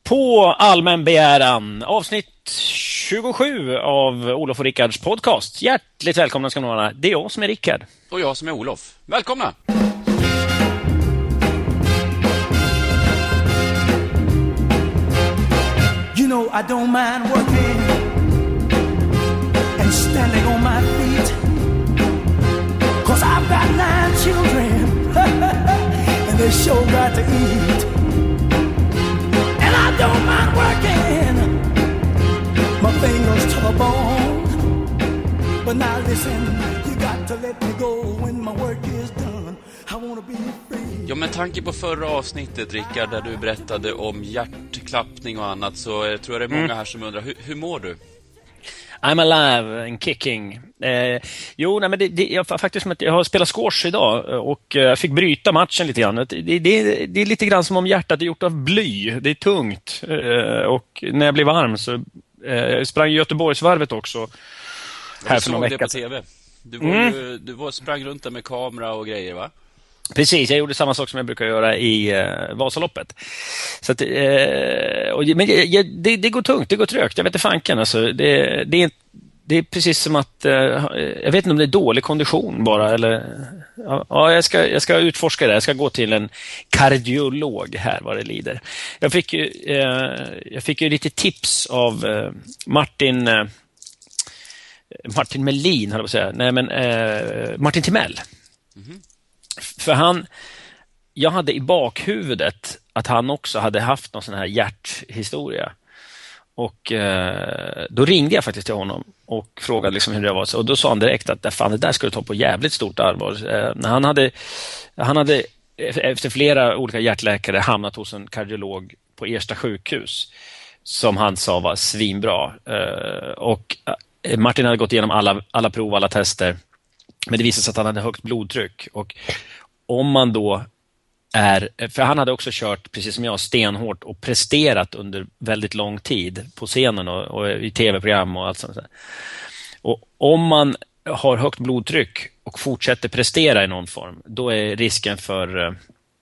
På allmän begäran, avsnitt 27 av Olof och Rickards podcast. Hjärtligt välkomna ska ni vara. Det är jag som är Rickard. Och jag som är Olof. Välkomna! You know I don't mind working and standing on my feet, 'cause I've got 9 children and they sure got to eat. And I don't mind working my fingers to the bone, but now listen, you got to let me go when my work is done. I wanna be free. Ja, med tanke på förra avsnittet, Rickard, där du berättade om hjärtklappning och annat, så tror jag det är många här som undrar, hur mår du? I'm alive and kicking. Nej, men jag faktiskt som att jag har spelat squash idag och jag fick bryta matchen lite grann. Det är lite grann som om hjärtat är gjort av bly. Det är tungt. Och när jag blir varm så sprang Göteborgsvarvet också. Jag såg det på TV. Du sprang runt där med kamera och grejer, va? Precis, jag gjorde samma sak som jag brukar göra i Vasaloppet. Så att, men det går tungt, det går trögt. Jag vet inte fanken. Alltså, det är precis som att jag vet inte om det är dålig kondition bara. Eller, ja, jag ska utforska det. Jag ska gå till en kardiolog här vad det lider. Jag fick ju lite tips av Martin Melin, höll jag på att säga. Nej, men Martin Timell. Mm-hmm. För jag hade i bakhuvudet att han också hade haft någon sån här hjärthistoria. Och då ringde jag faktiskt till honom och frågade liksom hur det var. Och då sa han direkt att det där skulle ta på jävligt stort allvar. När han hade efter flera olika hjärtläkare hamnat hos en kardiolog på Ersta sjukhus som han sa var svinbra. Och Martin hade gått igenom alla prov, alla tester. Men det visade sig att han hade högt blodtryck. Och om man då för han hade också kört, precis som jag, stenhårt och presterat under väldigt lång tid på scenen och i tv-program och allt sånt där. Och om man har högt blodtryck och fortsätter prestera i någon form, då är risken för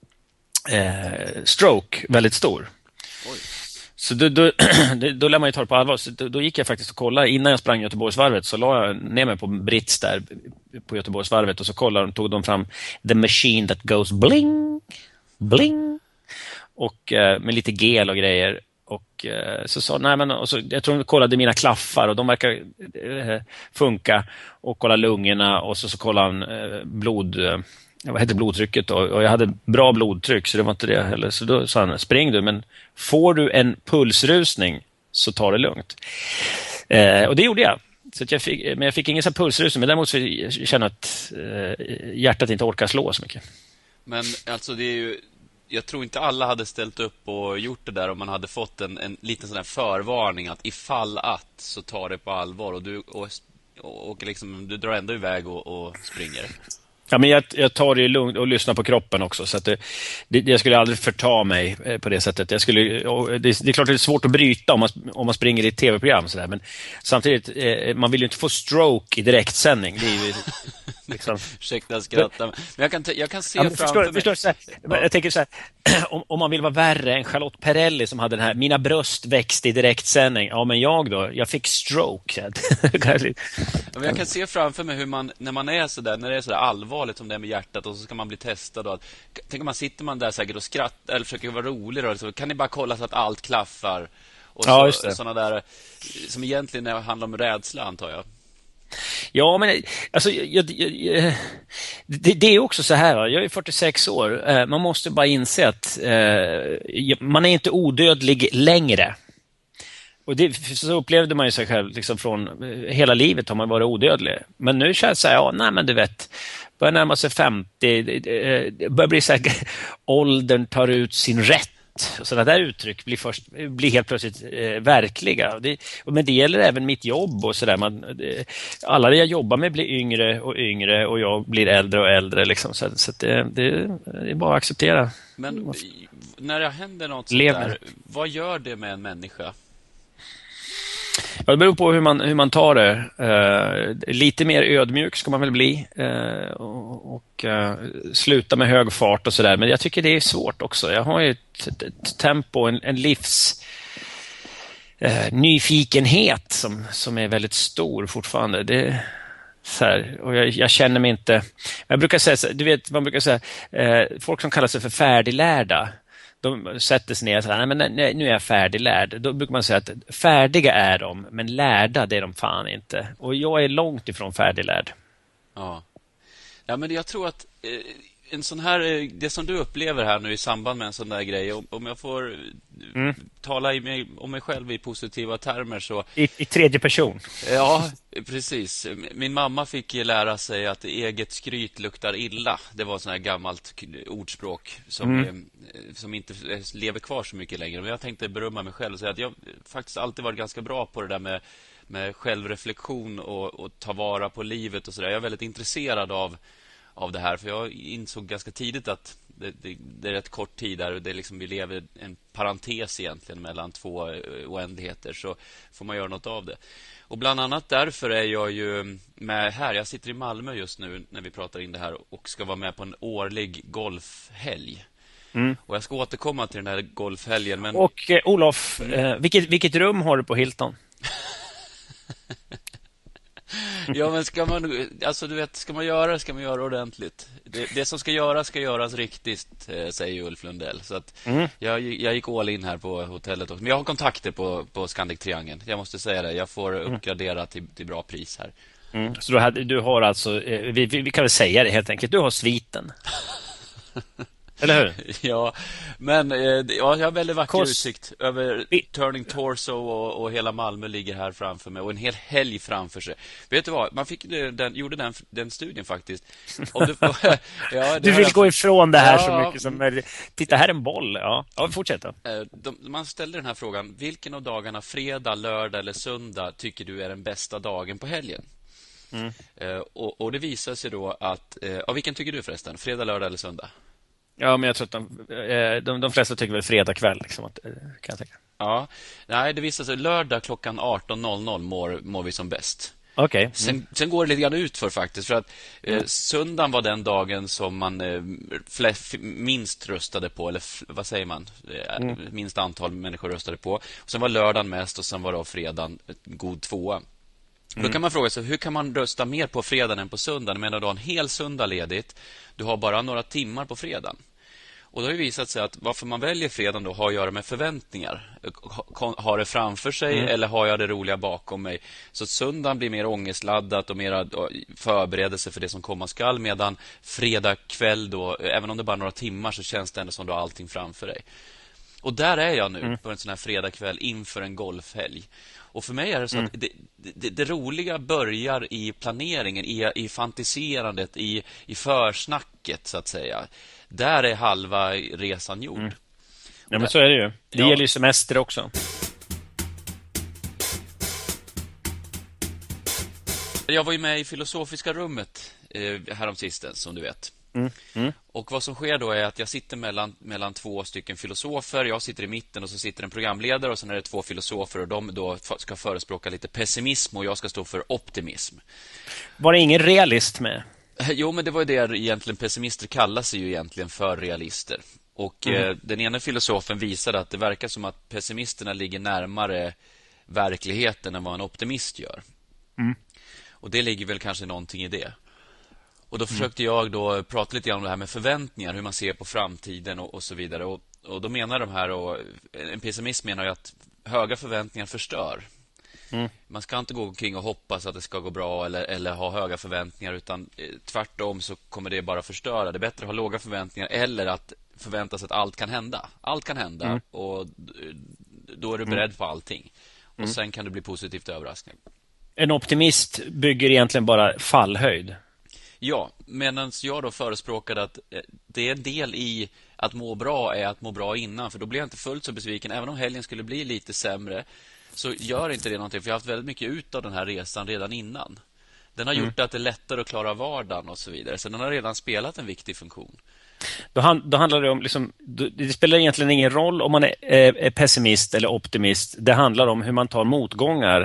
stroke väldigt stor. Oj. Så då lär man ju ta det på allvar. Så då gick jag faktiskt och kollade. Innan jag sprang Göteborgsvarvet så la jag ner mig på Brits där på Göteborgsvarvet och så tog de fram The Machine That Goes Bling, Bling. Och med lite gel och grejer. Och så sa jag tror de kollade mina klaffar och de verkar funka. Och kollade lungorna och så kollade han blodtrycket och jag hade bra blodtryck så det var inte det heller. Så då sa han, spring du, men får du en pulsrusning så tar det lugnt. Och det gjorde jag. Så att jag fick ingen sån pulsrusning, men däremot så känner jag att hjärtat inte orkar slå så mycket. Men alltså det är ju, jag tror inte alla hade ställt upp och gjort det där om man hade fått en liten sån här förvarning att ifall att så tar det på allvar och liksom, du drar ändå iväg och springer. Ja, men jag tar det lugnt och lyssnar på kroppen också. Så att jag skulle aldrig förta mig på det sättet. Det är klart att det är svårt att bryta om man springer i ett tv-program. Så där. Men samtidigt, man vill ju inte få stroke i direktsändning. Det är ju liksom... Ursäkta, skratta. Men jag kan se framför mig... Så här, jag tänker så här, om man vill vara värre än Charlotte Perrelli som hade den här, mina bröst växte i direktsändning. Ja, men jag fick stroke. Men jag kan se framför mig hur man, när det är så där allvarligt som det är med hjärtat och så ska man bli testad och tänk om man sitter där säkert och skrattar eller försöker vara rolig då, så kan ni bara kolla så att allt klaffar och såna där som egentligen handlar om rädsla, antar jag. Ja, men alltså det är också så här, jag är 46 år. Man måste bara inse att man är inte odödlig längre. Och så upplevde man ju sig själv liksom från hela livet har man varit odödlig. Men nu känns det så här, men du vet, börjar närma sig 50, börjar bli så här, åldern tar ut sin rätt. Sådana där uttryck blir helt plötsligt verkliga. Men det gäller även mitt jobb och sådär. Alla jag jobbar med blir yngre och yngre och jag blir äldre och äldre. Liksom. Så det är bara att acceptera. Men när det händer något sånt där, vad gör det med en människa? Ja, det beror på hur man tar det. Lite mer ödmjuk ska man väl bli. Och sluta med hög fart och sådär. Men jag tycker det är svårt också. Jag har ju ett tempo, en livs nyfikenhet som är väldigt stor fortfarande. Det så här, och jag känner mig inte... Jag brukar säga, du vet, man brukar säga folk som kallar sig för färdiglärda, de sätter sig ner och säger, nej, men nu är jag färdiglärd. Då brukar man säga att färdiga är de, men lärda det är de fan inte. Och jag är långt ifrån färdiglärd. Ja, men jag tror att en sån här, det som du upplever här nu i samband med en sån där grej, om jag får tala om mig själv i positiva termer så... I tredje person. Ja, precis. Min mamma fick lära sig att eget skryt luktar illa. Det var ett sån här gammalt ordspråk som inte lever kvar så mycket längre. Men jag tänkte berömma mig själv och säga att jag faktiskt alltid varit ganska bra på det där med självreflektion och ta vara på livet och sådär. Jag är väldigt intresserad av det här, för jag insåg ganska tidigt att det är rätt kort tid där och det är liksom, vi lever en parentes egentligen mellan två oändligheter, så får man göra något av det. Och bland annat därför är jag ju med här. Jag sitter i Malmö just nu när vi pratar in det här och ska vara med på en årlig golfhelg. Och jag ska återkomma till den här golfhelgen. Men... Och Olof, vilket rum har du på Hilton? Ja, men ska man göra ordentligt. Det som ska göras riktigt, säger Ulf Lundell. Så att jag gick all in här på hotellet också. Men jag har kontakter på Scandic Triangeln. Jag måste säga det, jag får uppgradera till bra pris här. Så du har alltså, vi kan väl säga det helt enkelt, du har sviten. Eller hur? Ja, men jag har väldigt vacker utsikt över Turning Torso och hela Malmö ligger här framför mig och en hel helg framför sig. Vet du vad? Man gjorde den studien faktiskt. Du vill gå ifrån det här så mycket som... Titta, här är en boll. Ja, fortsätt då. Man ställde den här frågan: vilken av dagarna, fredag, lördag eller söndag, tycker du är den bästa dagen på helgen? Och det visar sig då att... vilken tycker du förresten? Fredag, lördag eller söndag? Ja, men jag tror att de flesta tycker väl fredag kväll liksom, kan jag tänka. Ja, nej, det visar sig lördag klockan 18.00 mår vi som bäst. Okej. Sen går det lite grann ut för faktiskt, för att söndagen var den dagen som man minst röstade på, eller vad säger man? Minst antal människor röstade på. Och sen var lördagen mest och sen var då fredagen god tvåa. Då kan man fråga sig, hur kan man rösta mer på fredagen än på söndagen? Men du har en hel söndag ledigt, du har bara några timmar på fredagen. Och då har det visat sig att varför man väljer fredagen då har att göra med förväntningar. Har det framför sig eller har jag det roliga bakom mig? Så söndagen blir mer ångestladdat och mer förberedelse för det som komma skall. Medan fredag kväll då, även om det bara är några timmar, så känns det ändå som du har allting framför dig. Och där är jag nu på en sån här fredagkväll inför en golfhelg. Och för mig är det så att det roliga börjar i planeringen, i fantiserandet, i försnacket så att säga. Där är halva resan gjord. Ja, men så är det ju. Det gäller ju semester också. Jag var ju med i Filosofiska rummet häromsistens, som du vet. Och vad som sker då är att jag sitter mellan två stycken filosofer. Jag sitter i mitten och så sitter en programledare och sen är det två filosofer och de då ska förespråka lite pessimism och jag ska stå för optimism. Var det ingen realist med? Jo, men det var ju det egentligen. Pessimister kallas ju egentligen för realister. Och den ena filosofen visade att det verkar som att pessimisterna ligger närmare verkligheten än vad en optimist gör. Och det ligger väl kanske någonting i det. Och då försökte jag då prata lite om det här med förväntningar, hur man ser på framtiden och så vidare. Och då menar de här, och en pessimist menar ju att höga förväntningar förstör. Man ska inte gå omkring och hoppas att det ska gå bra eller ha höga förväntningar, utan tvärtom så kommer det bara förstöra. Det är bättre att ha låga förväntningar eller att förvänta sig att allt kan hända. Allt kan hända och då är du beredd på allting. Och sen kan det bli positivt överraskning. En optimist bygger egentligen bara fallhöjd. Ja, medan jag då förespråkade att det är en del i att må bra är att må bra innan. För då blir jag inte fullt så besviken. Även om helgen skulle bli lite sämre så gör inte det någonting. För jag har haft väldigt mycket ut av den här resan redan innan. Den har gjort att det är lättare att klara vardagen och så vidare. Så den har redan spelat en viktig funktion. Då handlar det om, liksom, det spelar egentligen ingen roll om man är pessimist eller optimist. Det handlar om hur man tar motgångar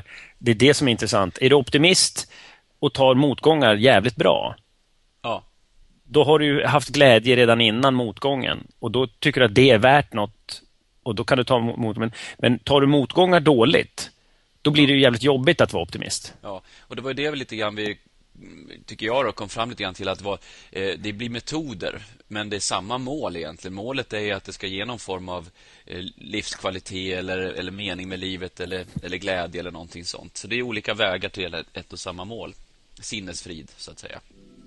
Det är det som är intressant. Är du optimist och tar motgångar jävligt bra, Ja. då har du ju haft glädje redan innan motgången. Och då tycker du att det är värt något. Och då kan du ta motgångar. Men tar du motgångar dåligt, då blir det ju jävligt jobbigt att vara optimist. Ja, och det var ju det lite grann vi, tycker jag då, kom fram lite grann till att det blir metoder, men det är samma mål egentligen. Målet är ju att det ska ge någon form av livskvalitet eller mening med livet eller glädje eller någonting sånt. Så det är olika vägar till ett och samma mål. Sinnesfrid, så att säga.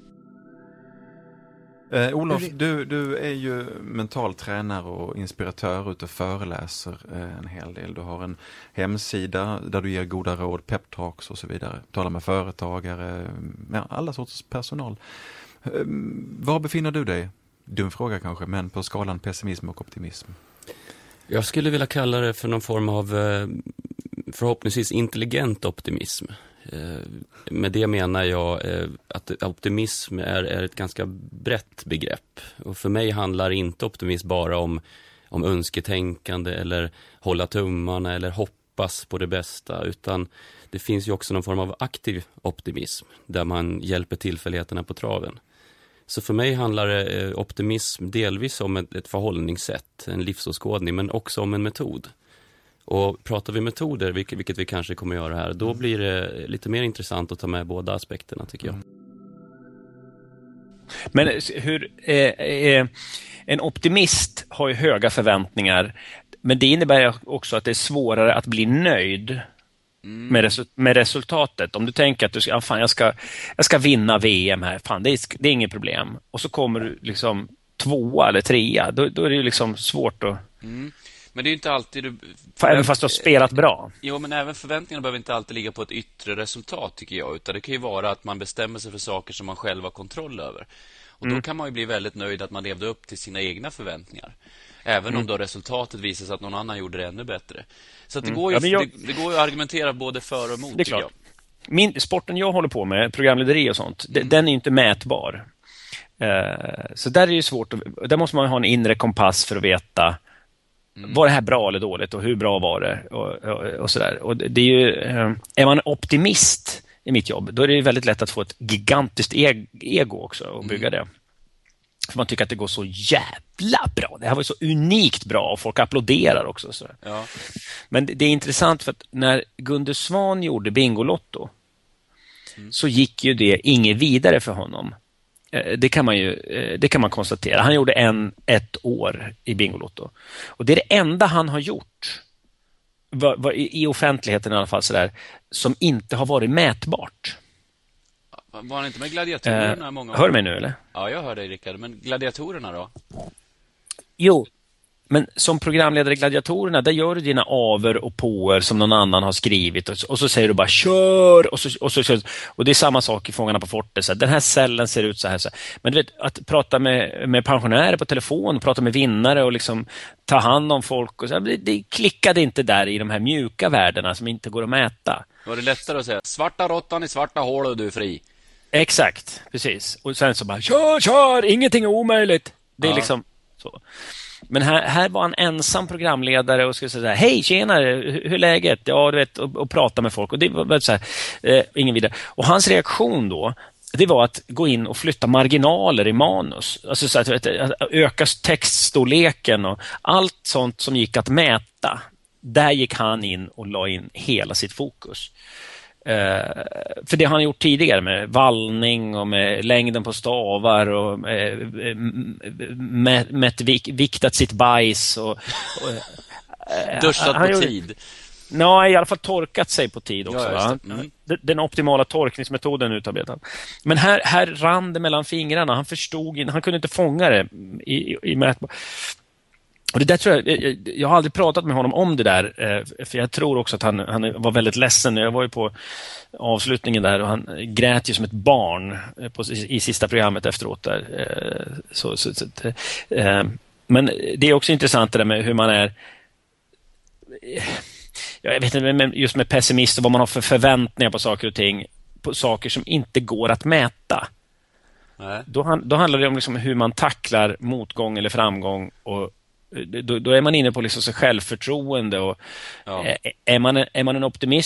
Olof, du är ju mental tränare och inspiratör ute och föreläser en hel del. Du har en hemsida där du ger goda råd, peptalks och så vidare. Talar med företagare, med alla sorters personal. Var befinner du dig? Dum fråga kanske, men på skalan pessimism och optimism. Jag skulle vilja kalla det för någon form av förhoppningsvis intelligent optimism. Med det menar jag att optimism är ett ganska brett begrepp. Och för mig handlar inte optimism bara om önsketänkande eller hålla tummarna eller hoppas på det bästa, utan det finns ju också någon form av aktiv optimism där man hjälper tillfälligheterna på traven. Så för mig handlar optimism delvis om ett förhållningssätt, en livsåskådning, men också om en metod. Och pratar vi metoder, vilket vi kanske kommer göra här, då blir det lite mer intressant att ta med båda aspekterna, tycker jag. Men hur en optimist har ju höga förväntningar, men det innebär också att det är svårare att bli nöjd med resultatet. Om du tänker att du jag ska vinna VM här, fan, det är inget problem. Och så kommer du liksom 2 eller 3, då är det ju liksom svårt att... Men det är ju inte alltid även fast du har spelat bra. Jo, men även förväntningarna behöver inte alltid ligga på ett yttre resultat, tycker jag. Utan det kan ju vara att man bestämmer sig för saker som man själv har kontroll över. Och då kan man ju bli väldigt nöjd att man levde upp till sina egna förväntningar. Även om då resultatet visar sig att någon annan gjorde det ännu bättre. Så att det går ju det går ju att argumentera både för och emot, det är klart. Sporten jag håller på med, programlederi och sånt, den är ju inte mätbar. Så där är det ju svårt. Där måste man ha en inre kompass för att veta var det här bra eller dåligt och hur bra var det och sådär. Och det är ju, är man optimist i mitt jobb, då är det ju väldigt lätt att få ett gigantiskt ego också och bygga det. För man tycker att det går så jävla bra. Det här var ju så unikt bra och folk applåderar också. Så. Ja. Men det är intressant för att när Gunde Svan gjorde Bingolotto så gick ju det inget vidare för honom. Det kan man konstatera. Han gjorde ett år i Bingolotto. Och det är det enda han har gjort i offentligheten i alla fall sådär, som inte har varit mätbart. Var han inte med gladiatorerna många år? Hör du mig nu eller? Ja, jag hör dig, Rickard. Men gladiatorerna då? Jo, men som programledare i Gladiatorerna, där gör du dina aver och påer som någon annan har skrivit och så säger du bara kör och det är samma sak i Fångarna på fortet. Så den här cellen ser ut så här. Men du vet, att prata med pensionärer på telefon, prata med vinnare och liksom ta hand om folk och så, det klickade inte där i de här mjuka värdena som inte går att mäta. Var det lättare att säga svarta råttan i svarta hål och du är fri? Exakt, precis. Och sen så bara kör, ingenting är omöjligt. Det är liksom så. Men här var han ensam programledare och skulle säga hej tjenare, hur är läget? Ja, du vet, och prata med folk. Och det var så här, ingen vidare. Och hans reaktion då, det var att gå in och flytta marginaler i manus. Alltså så att öka textstorleken och allt sånt som gick att mäta. Där gick han in och la in hela sitt fokus. För det han gjort tidigare med vallning och med längden på stavar och viktat sitt bajs och duschat på tid. Nej, i alla fall torkat sig på tid också. Ja, den optimala torkningsmetoden utarbetad. Men här rann det mellan fingrarna. Han förstod, han kunde inte fånga det i mätbar. Och det där tror jag har aldrig pratat med honom om det där, för jag tror också att han var väldigt ledsen. Jag var ju på avslutningen där och han grät ju som ett barn i sista programmet efteråt där. Men det är också intressant det där med hur man är, jag vet inte, men just med pessimist och vad man har för förväntningar på saker och ting, på saker som inte går att mäta. Nej. Då handlar det om liksom hur man tacklar motgång eller framgång, och då är man inne på liksom så självförtroende och är man en optimist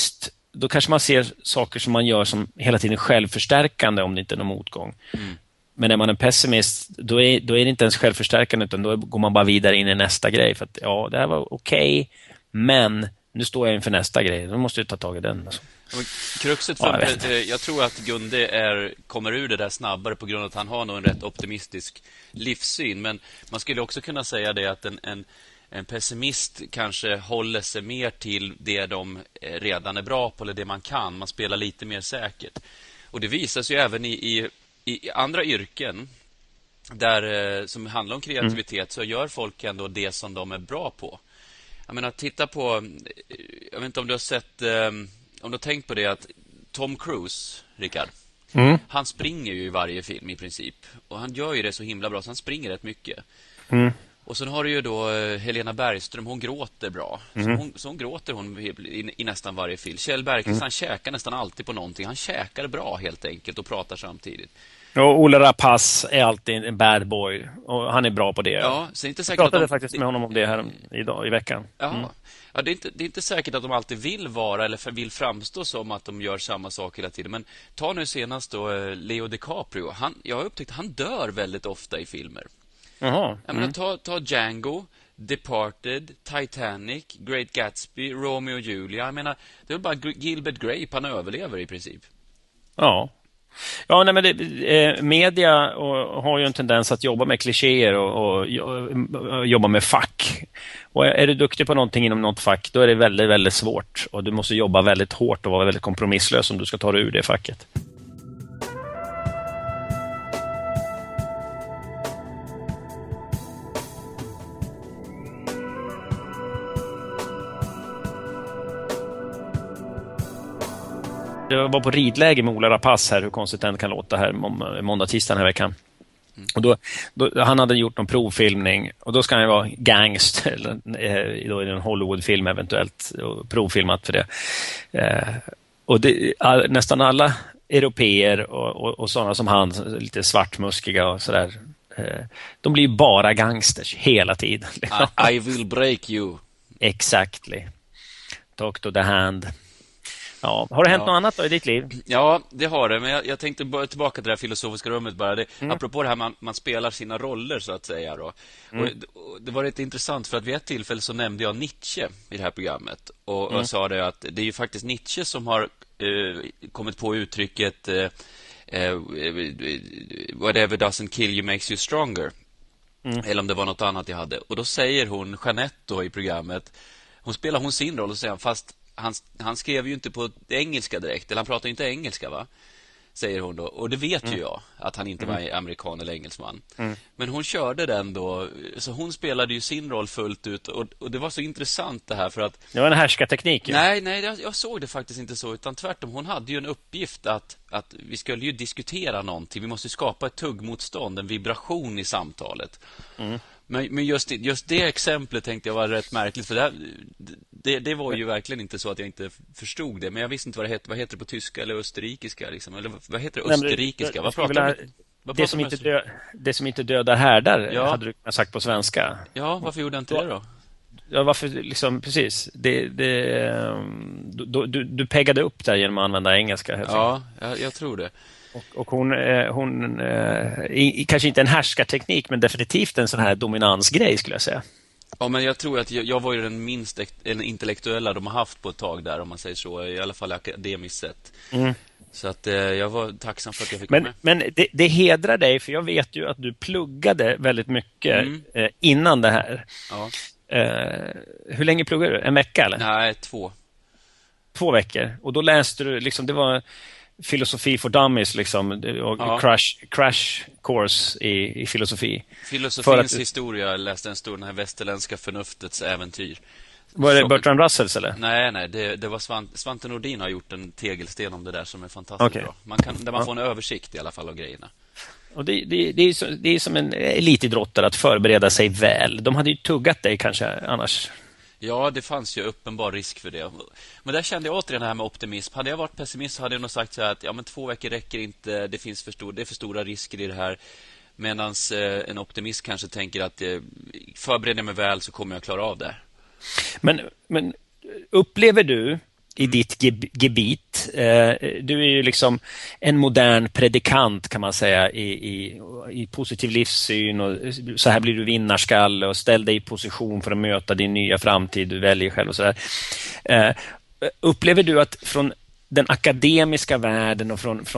då kanske man ser saker som man gör som hela tiden självförstärkande om det inte är någon motgång. Men är man en pessimist, då är det inte ens självförstärkande, utan då går man bara vidare in i nästa grej. För att det här var okej, men nu står jag inför nästa grej. Då måste jag ta tag i den. Alltså. Kruxet jag tror att Gunde kommer ur det där snabbare på grund av att han har nog en rätt optimistisk livssyn. Men man skulle också kunna säga det att en pessimist kanske håller sig mer till det de redan är bra på eller det man kan. Man spelar lite mer säkert. Och det visas ju även i andra yrken där som handlar om kreativitet, så gör folk ändå det som de är bra på. Jag menar, titta på, jag vet inte om du har sett, om du har tänkt på det, att Tom Cruise, Rickard, han springer ju i varje film i princip. Och han gör ju det så himla bra, så han springer rätt mycket. Och sen har du ju då Helena Bergström, hon gråter bra. Så hon gråter i nästan varje film. Kjell Bergqvist, han käkar nästan alltid på någonting. Han käkar bra helt enkelt och pratar samtidigt. Och Ola Rapace är alltid en bad boy. Och han är bra på det. Ja, så inte säkert jag pratade faktiskt med honom om det här idag i veckan. Ja, det är inte säkert att de alltid vill vara eller vill framstå som att de gör samma sak hela tiden. Men ta nu senast då Leo DiCaprio. Jag har upptäckt att han dör väldigt ofta i filmer. Jaha. Jag menar, ta Django, Departed, Titanic, Great Gatsby, Romeo och Julia. Jag menar, det är bara Gilbert Grape, han överlever i princip. Ja. Ja, nej, men media har ju en tendens att jobba med klichéer och jobba med fack. Och är du duktig på någonting inom något fack, då är det väldigt, väldigt svårt. Och du måste jobba väldigt hårt och vara väldigt kompromisslös om du ska ta dig ur det facket. Jag var på ridläge med Ola Rapace här, hur konstigt den kan låta här måndag, tisdag den här veckan. Och då, han hade gjort någon provfilmning och då ska han ju vara gangster eller då är det en Hollywoodfilm eventuellt och provfilmat för det. Och nästan alla europeer och sådana som han, lite svartmuskiga och sådär, de blir ju bara gangsters hela tiden. I will break you. Exactly. Talk to the hand. Ja. Har det hänt något annat då i ditt liv? Ja, det har det. Men jag tänkte tillbaka till det här filosofiska rummet bara. Apropå det här man spelar sina roller så att säga då. Och det var rätt intressant för att vid ett tillfälle så nämnde jag Nietzsche i det här programmet. Och jag sa det att det är ju faktiskt Nietzsche som har kommit på uttrycket whatever doesn't kill you makes you stronger. Eller om det var något annat jag hade. Och då säger hon, Jeanette då i programmet, spelar hon sin roll och säger fast han skrev ju inte på engelska direkt. Eller han pratar ju inte engelska, va? Säger hon då. Och det vet ju jag, att han inte var amerikan eller engelsman. Men hon körde den då. Så hon spelade ju sin roll fullt ut. Och det var så intressant det här för att... Det var en härskarteknik. Nej, jag såg det faktiskt inte så. Utan tvärtom, hon hade ju en uppgift att vi skulle ju diskutera någonting. Vi måste skapa ett tuggmotstånd, en vibration i samtalet. Men just det exemplet tänkte jag var rätt märkligt. För det var ju verkligen inte så att jag inte förstod det. Men jag visste inte vad det heter på tyska eller österrikiska. Liksom. Eller vad heter det österrikiska? Vad pratar du? Det som inte dödar härdar, hade du sagt på svenska. Ja, varför gjorde jag inte det då? Ja, varför liksom, precis. Du peggade upp där genom att använda engelska. Ja, jag tror det. Och hon kanske inte en härskarteknik, men definitivt en sån här dominansgrej skulle jag säga. Ja, men jag tror att jag var ju den minst intellektuella de har haft på ett tag där, om man säger så, i alla fall akademiskt sett. Så att jag var tacksam för att jag fick vara med. Men det hedrar dig, för jag vet ju att du pluggade väldigt mycket innan det här. Ja. Hur länge pluggade du? En vecka eller? Nej, 2. 2 veckor. Och då läste du liksom, det var filosofi for dummies liksom, och crash course i filosofi. Filosofins historia, jag läste den här västerländska förnuftets äventyr. Var det Bertrand Russells eller? Nej, det var Svante Nordin har gjort en tegelsten om det där som är fantastiskt bra. Där man får en översikt i alla fall av grejerna. Och det är som en elitidrottare att förbereda sig väl. De hade ju tuggat dig kanske annars. Ja, det fanns ju uppenbar risk för det. Men där kände jag återigen det här med optimism. Hade jag varit pessimist så hade jag nog sagt så här att 2 veckor räcker inte, det är för stora risker i det här. Medan en optimist kanske tänker att förbereder mig väl så kommer jag klara av det. Men upplever du i ditt gebit. Du är ju liksom en modern predikant kan man säga i positiv livssyn, och så här blir du vinnarskalle och ställ dig i position för att möta din nya framtid, du väljer själv och sådär. Upplever du att från den akademiska världen och från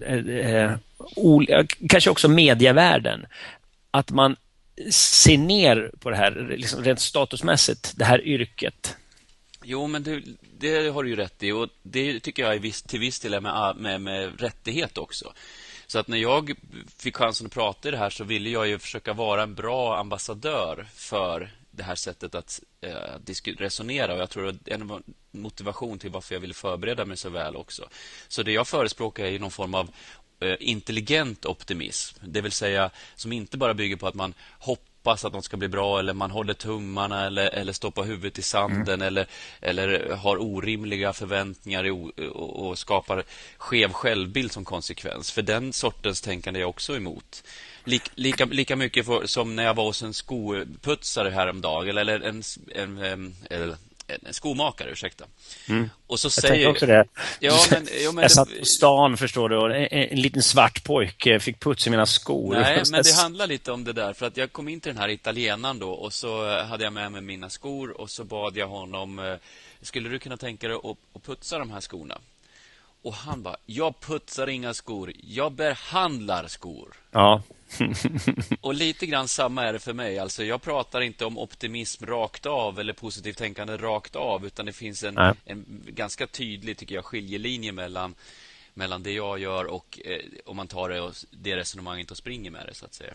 kanske också medievärlden, att man ser ner på det här liksom rent statusmässigt, det här yrket? Jo, men det har du ju rätt i, och det tycker jag är till viss del med rättighet också. Så att när jag fick chansen att prata i det här så ville jag ju försöka vara en bra ambassadör för det här sättet att resonera, och jag tror att det är en motivation till varför jag ville förbereda mig så väl också. Så det jag förespråkar är någon form av intelligent optimism, det vill säga som inte bara bygger på att man hoppas att något ska bli bra, eller man håller tummarna eller stoppar huvudet i sanden eller har orimliga förväntningar och skapar skev självbild som konsekvens. För den sortens tänkande är jag också emot. Lika mycket som när jag var hos en skoputsare häromdagen, eller en skomakare, ursäkta. Och så säger jag också det. Men jag satt på stan, förstår du, och en liten svart pojke fick puts i mina skor. Nej, men det handlar lite om det där, för att jag kom in till den här italienaren då, och så hade jag med mig mina skor, och så bad jag honom, skulle du kunna tänka dig att putsa de här skorna? Och han bara, jag putsar inga skor, jag behandlar skor. Ja. Och lite grann samma är det för mig. Alltså jag pratar inte om optimism rakt av eller positivt tänkande rakt av, utan det finns en ganska tydlig, tycker jag, skiljelinje mellan det jag gör och om man tar det resonemanget och springer med det, så att säga.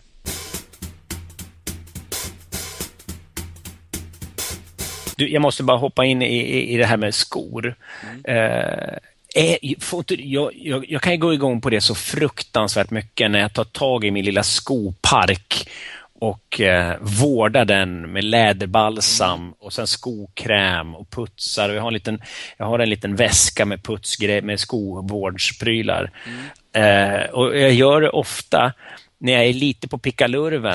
Jag måste bara hoppa in i det här med skor. Jag kan ju gå igång på det så fruktansvärt mycket när jag tar tag i min lilla skopark och vårdar den med läderbalsam och sen skokräm och putsar. Och jag har en liten väska med med skovårdsprylar. Och jag gör det ofta när jag är lite på pickalurven,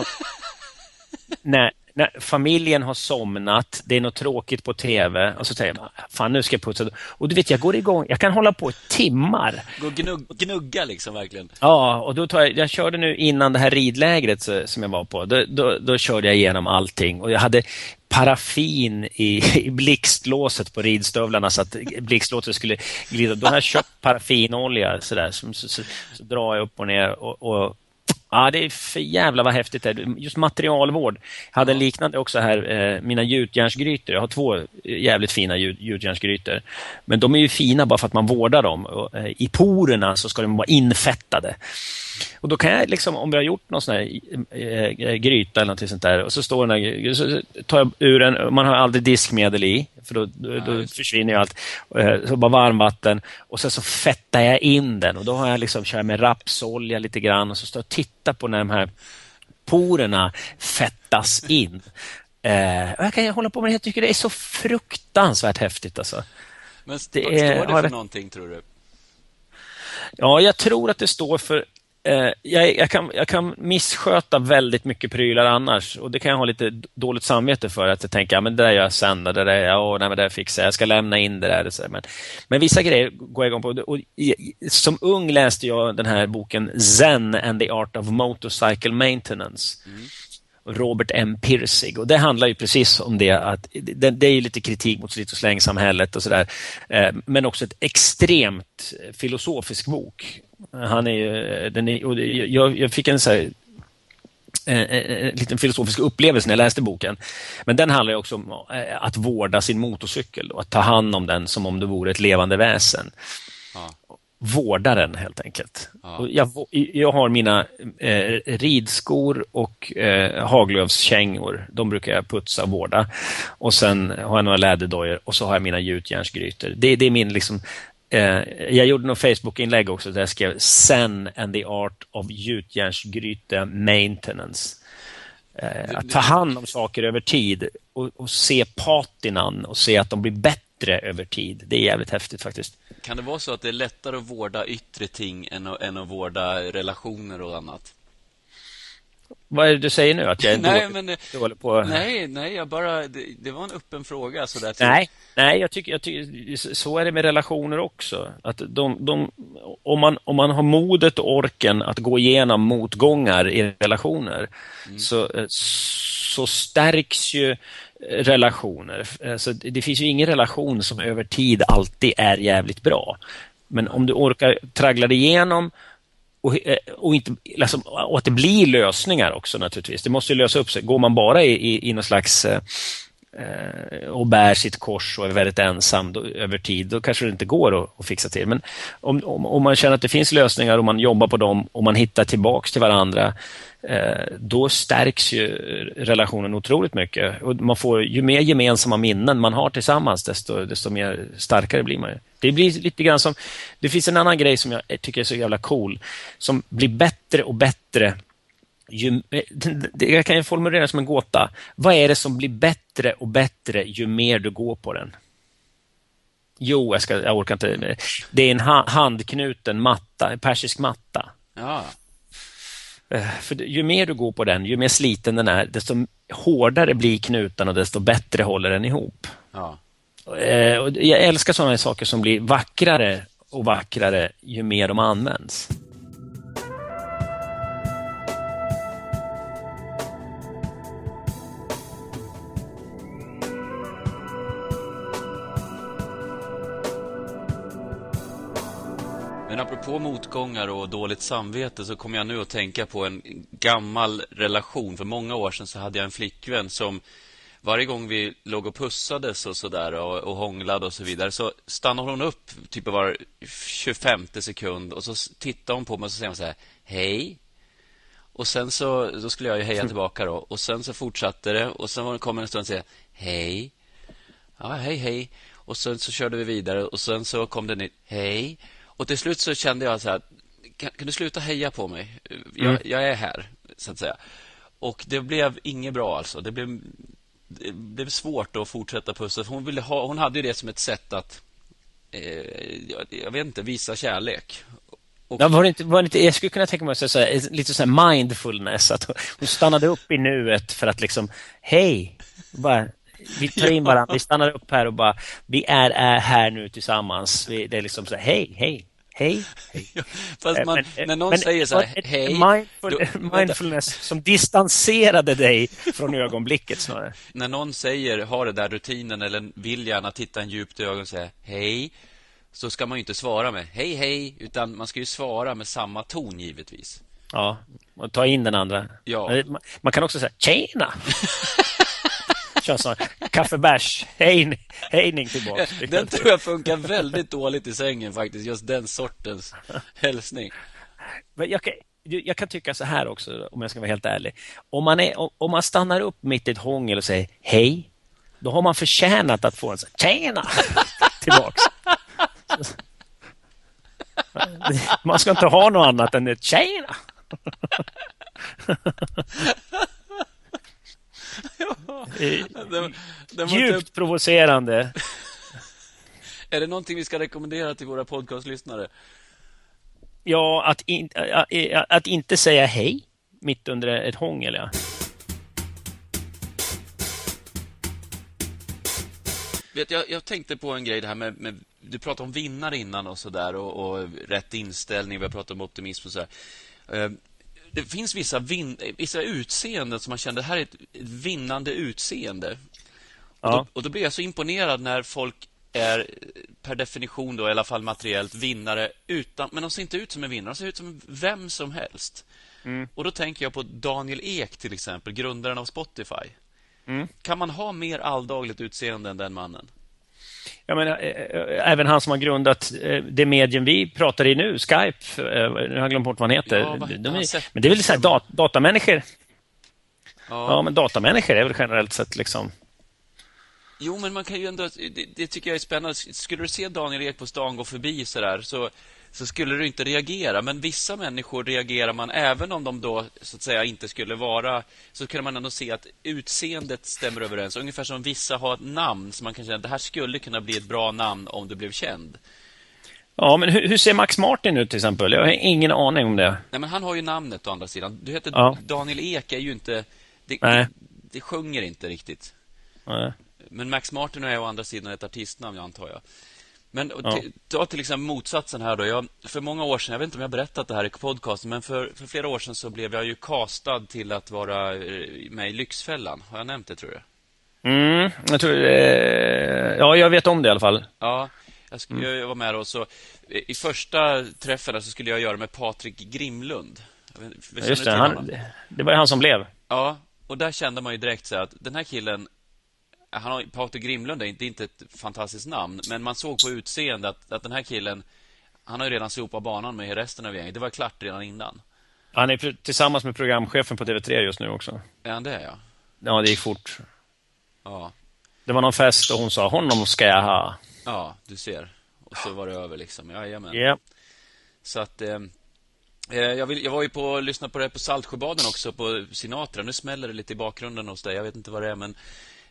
när familjen har somnat, det är något tråkigt på tv, och så säger man, fan, nu ska jag putsa. Och du vet, jag går igång, jag kan hålla på i timmar. Gnugga liksom, verkligen. Ja, och då jag körde nu innan det här ridlägret som jag var på, då körde jag igenom allting, och jag hade paraffin i blixtlåset på ridstövlarna så att blixtlåset skulle glida. Då har jag köpt paraffinolja sådär, så drar jag upp och ner och ja, det är för jävla vad häftigt det är. Just materialvård. Jag hade en liknande också här, mina gjutjärnsgrytor. Jag har 2 jävligt fina gjutjärnsgrytor. Men de är ju fina bara för att man vårdar dem. Och, i porerna så ska de vara infettade. Och då kan jag liksom, om vi har gjort någon sån här gryta eller något sånt där, och så står den, så tar jag ur den, man har aldrig diskmedel i, för då försvinner ju allt, så bara varmvatten, och sen så fettar jag in den, och då har jag liksom kört med rapsolja lite grann, och så står jag och tittar på när de här porerna fettas in. Och jag kan hålla på med det, jag tycker det är så fruktansvärt häftigt alltså. Men vad står det för någonting, tror du? Ja, jag tror att det står för jag kan missköta väldigt mycket prylar annars, och det kan jag ha lite dåligt samvete för, att jag tänker, ja, men det där gör jag sen, det där, nej, men det fixar jag ska lämna in det där, så. Men vissa grejer går jag igång på, och som ung läste jag den här boken Zen and the Art of Motorcycle Maintenance. Robert M. Pirsig, och det handlar ju precis om det, att det är ju lite kritik mot slit- och slängsamhället och sådär, men också ett extremt filosofisk bok. Jag fick en liten filosofisk upplevelse när jag läste boken, men den handlar ju också om att vårda sin motorcykel och att ta hand om den som om det vore ett levande väsen. Vårda den helt enkelt. Och jag har mina ridskor och haglövskängor. De brukar jag putsa och vårda. Och sen har jag några läderdojor, och så har jag mina gjutjärnsgrytor. Det är min liksom... jag gjorde något Facebook-inlägg också där jag skrev Zen and the Art of gjutjärnsgryte Maintenance. Att ta hand om saker över tid och se patinan och se att de blir bättre över tid. Det är jävligt häftigt faktiskt. Kan det vara så att det är lättare att vårda yttre ting än att vårda relationer och annat? Vad är det du säger nu? Att jag är dålig på... Nej, jag bara... Det var en öppen fråga. Så där Nej, jag tycker så är det med relationer också. Att om man har modet och orken att gå igenom motgångar i relationer så stärks ju relationer. Alltså, det finns ju ingen relation som över tid alltid är jävligt bra. Men om du orkar traggla dig igenom och inte, liksom, och att det blir lösningar också naturligtvis. Det måste ju lösa upp sig. Går man bara i någon slags och bär sitt kors och är väldigt ensam över tid, då kanske det inte går att fixa till. Men om man känner att det finns lösningar och man jobbar på dem och man hittar tillbaks till varandra, då stärks ju relationen otroligt mycket. Och man får, ju mer gemensamma minnen man har tillsammans, desto mer starkare blir man ju. Det blir lite grann som, det finns en annan grej som jag tycker är så jävla cool, som blir bättre och bättre. Jag kan ju formulera som en gåta. Vad är det som blir bättre och bättre ju mer du går på den? Jo, jag orkar inte. Det är en handknuten matta, en persisk matta. Ja. För ju mer du går på den, ju mer sliten den är, desto hårdare blir knuten och desto bättre håller den ihop. Ja. Och jag älskar sådana saker som blir vackrare och vackrare ju mer de används. Men apropå motgångar och dåligt samvete så kommer jag nu att tänka på en gammal relation. För många år sedan så hade jag en flickvän som varje gång vi låg och pussades och sådär och hånglade och så vidare, så stannade hon upp typ var 25:e sekund och så tittade hon på mig och så säger hon så här: hej. Och sen då skulle jag ju heja tillbaka då. Och sen så fortsatte det och sen kom en stund och säga hej. Ja, hej. Och sen så körde vi vidare och sen så kom det nytt hej. Och till slut så kände jag så här: kan du sluta heja på mig? Jag är här, så att säga. Och det blev inget bra alltså. Det blev svårt att fortsätta pussa. Hon hade ju det som ett sätt att jag vet inte, visa kärlek. Och... Ja, var det inte, jag skulle kunna tänka mig så här, lite så här mindfulness, att hon stannade upp i nuet för att liksom, hej, bara, vi tar in varandra, vi stannar upp här och bara, vi är här nu tillsammans. Det är liksom så här, hej. Ja, fast när någon säger så här, hej, mindfulness som distanserade dig från ögonblicket snarare. När någon säger, har det där rutinen eller vill gärna titta en djupt i ögonen och säga hej, så ska man ju inte svara med hej, utan man ska ju svara med samma ton givetvis. Ja, och ta in den andra. Ja. Man kan också säga tjena. Kör så kaffebärs, hejning tillbaka. Den tror jag funkar väldigt dåligt i sängen faktiskt, just den sortens hälsning. Men jag kan tycka så här också, om jag ska vara helt ärlig. Om man stannar upp mitt i ett hångel och säger hej, då har man förtjänat att få en sån tjena tillbaks. Man ska inte ha något annat än ett tjena. Djupt provocerande. Är det någonting vi ska rekommendera till våra podcastlyssnare? Ja, att inte säga hej mitt under ett hångel, ja. Jag tänkte på en grej, det här med du pratade om vinnare innan och sådär, och rätt inställning, vi har pratat om optimism och så här. Det finns vissa utseenden som man kände, det här är ett vinnande utseende. Ja. Och då blir jag så imponerad när folk är per definition då, i alla fall materiellt, vinnare men de ser inte ut som en vinnare, de ser ut som vem som helst. Och då tänker jag på Daniel Ek till exempel, grundaren av Spotify. Kan man ha mer alldagligt utseende än den mannen? Jag menar, även han som har grundat det medium vi pratar i nu, Skype, jag har glömt bort vad han heter. Men det är väl så här datamänniskor. Ja, men datamänniskor är väl generellt sett liksom. Jo, men man kan ju ändå, det tycker jag är spännande. Skulle du se Daniel Ek på stan gå förbi så skulle du inte reagera. Men vissa människor reagerar man, även om de då så att säga inte skulle vara, så kan man ändå se att utseendet stämmer överens. Ungefär som vissa har ett namn som man kan känna, det här skulle kunna bli ett bra namn om det blev känd. Ja, men hur ser Max Martin ut till exempel? Jag har ingen aning om det. Nej, men han har ju namnet å andra sidan. Du heter Ja. Daniel Ek är ju inte... Nej. Det sjunger inte riktigt. Nej. Men Max Martin är å andra sidan ett artistnamn, jag antar jag. Men Ja. ta till exempel motsatsen här då. För många år sedan, jag vet inte om jag har berättat det här i podcasten, men för flera år sedan så blev jag ju castad till att vara med i Lyxfällan. Har jag nämnt det, tror jag? Jag tror... ja, jag vet om det i alla fall. Ja, jag var med då. Så i första träffen så skulle jag göra med Patrik Grimlund. Just det, det var han som blev. Ja, och där kände man ju direkt så att den här killen, Patrik Grimlund är inte ett fantastiskt namn, men man såg på utseende att den här killen, han har ju redan sopat banan med resten av gänget. Det var klart redan innan. Han är tillsammans med programchefen på TV3 just nu också. Är han det, ja? Ja, det gick fort. Ja. Det var någon fest och hon sa, honom ska jag ha. Ja, du ser. Och så var det över liksom. Jajamän. Yeah. Så att jag var ju på lyssna på det på Saltsjöbaden också på Sinatra. Nu smäller det lite i bakgrunden hos dig. Jag vet inte vad det är, men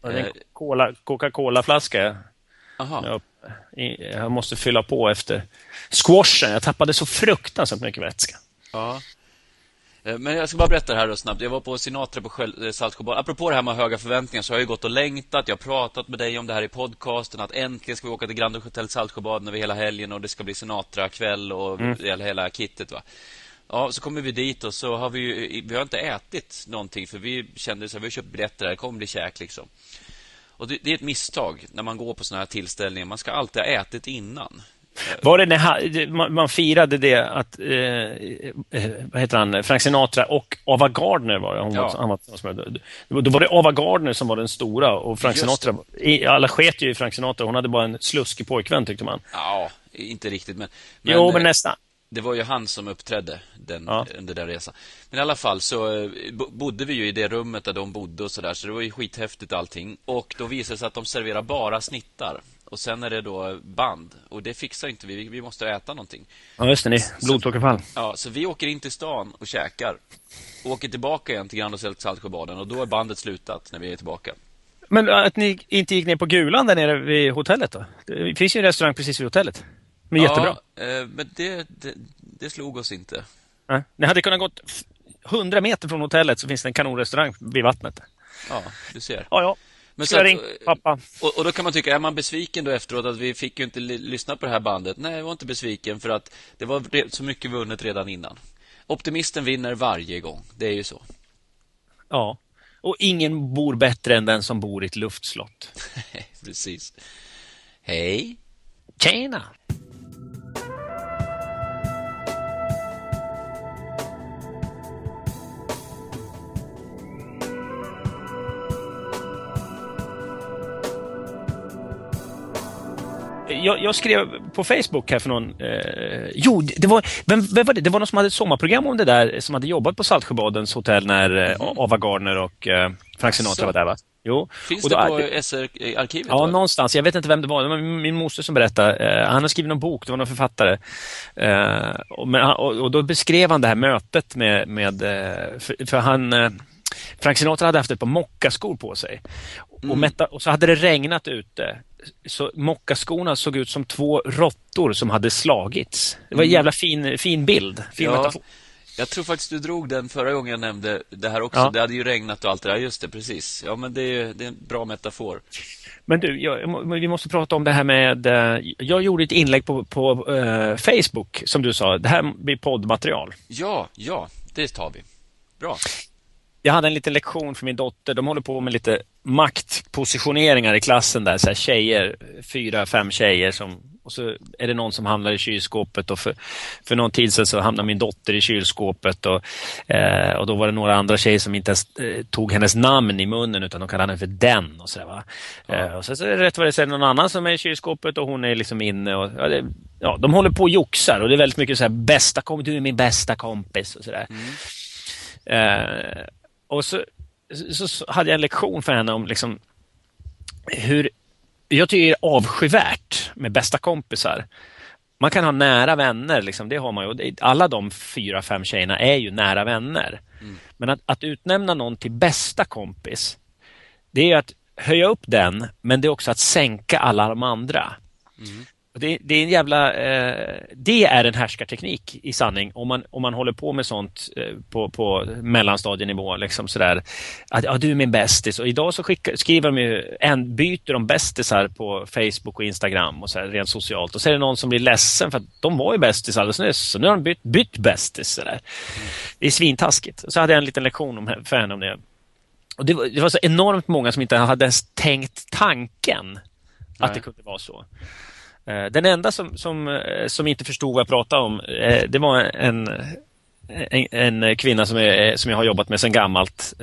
Coca-Cola-flaska. aha. Jag måste fylla på efter squashen. Jag tappade så fruktansvärt mycket vätska. Ja. Men jag ska bara berätta det här då snabbt. Jag var på Sinatra på Saltsjöbaden. Apropå det här med höga förväntningar, så har jag ju gått och längtat. Jag har pratat med dig om det här i podcasten, att äntligen ska vi åka till Grand Hotel Saltsjöbaden över hela helgen, och det ska bli Sinatra-kväll och hela kittet, va. Ja, så kommer vi dit och så har vi har inte ätit någonting, för vi kände så här, vi har köpt biljetter här, det kommer bli käk liksom. Och det är ett misstag när man går på såna här tillställningar. Man ska alltid ha ätit innan. Var det när man firade det att vad heter han, Frank Sinatra och Ava Gardner var det. Då var det Ava Gardner som var den stora, och Frank Sinatra, alla sket ju i Frank Sinatra. Hon hade bara en sluskig pojkvän, tyckte man. Ja, inte riktigt, men jo, men nästan. Det var ju han som uppträdde under den resan. Men i alla fall så bodde vi ju i det rummet där de bodde och sådär, så det var ju skithäftigt allting. Och då visade det sig att de serverar bara snittar. Och sen är det då band. Och det fixar inte vi. Vi måste äta någonting. Ja, just det, ni. Blodtåkerfall. Ja, så vi åker in till stan och käkar. Och åker tillbaka igen till Grand Hotel Saltsjöbaden. Och då är bandet slutat när vi är tillbaka. Men att ni inte gick ner på Gulan där nere vid hotellet då? Det finns ju en restaurang precis vid hotellet. Men jättebra. Men det slog oss inte. Ja. Ni hade kunnat gått 100 meter från hotellet, så finns det en kanonrestaurang vid vattnet. Ja, du ser. Ja. Men så ring pappa. Och då kan man tycka, är man besviken då efteråt att vi fick ju inte lyssna på det här bandet? Nej, jag var inte besviken, för att det var så mycket vunnet redan innan. Optimisten vinner varje gång, det är ju så. Ja, och ingen bor bättre än den som bor i ett luftslott. Precis. Hej. Tjena! Jag skrev på Facebook här för någon... det var... Vem var det? Det var någon som hade ett sommarprogram om det där, som hade jobbat på Saltsjöbadens hotell när Ava Gardner och Frank Sinatra var där, va? Jo. Finns det på SR-arkivet? Ja, någonstans. Jag vet inte vem det var. Det var min moster som berättade. Han har skrivit någon bok, det var någon författare. Och då beskrev han det här mötet med för han... Frank Sinatra hade haft ett par mockaskor på sig. Och så hade det regnat ute. Så mockaskorna såg ut som 2 råttor som hade slagits. Det var en jävla fin bild. Fin metafor. Jag tror faktiskt du drog den förra gången jag nämnde det här också. Ja. Det hade ju regnat och allt det där. Just det, precis. Ja, men det är en bra metafor. Men du, vi måste prata om det här med... Jag gjorde ett inlägg på Facebook, som du sa. Det här blir poddmaterial. Ja, det tar vi. Bra. Jag hade en liten lektion för min dotter. De håller på med lite maktpositioneringar i klassen där. Så här tjejer, 4-5 tjejer och så är det någon som hamnar i kylskåpet, och för någon tid sedan så hamnade min dotter i kylskåpet, och då var det några andra tjejer som inte ens tog hennes namn i munnen, utan de kallade henne för den och sådär, va. Och så är det rätt vad det är någon annan som är i kylskåpet, och hon är liksom inne, och de håller på och joxar, och det är väldigt mycket så här, du är min bästa kompis och sådär. Och så hade jag en lektion för henne om liksom hur jag tycker det är avskyvärt med bästa kompisar. Man kan ha nära vänner, liksom, det har man ju. Alla de 4-5 tjejerna är ju nära vänner. Men att utnämna någon till bästa kompis, det är ju att höja upp den, men det är också att sänka alla de andra. Det är en jävla... det är en härskarteknik i sanning om man håller på med sånt på mellanstadienivå. Liksom sådär. Att du är min bästis. Och idag så skriver de ju byter de bästisar på Facebook och Instagram och så här, rent socialt. Och så är det någon som blir ledsen för att de var ju bästis alldeles nyss. Så nu har de bytt bästis. Sådär. Det är svintaskigt. Så hade jag en liten lektion för henne om det. Och det var så enormt många som inte hade ens tänkt tanken att det kunde vara så. Den enda som inte förstod vad jag pratade om, det var en kvinna som jag har jobbat med sedan gammalt,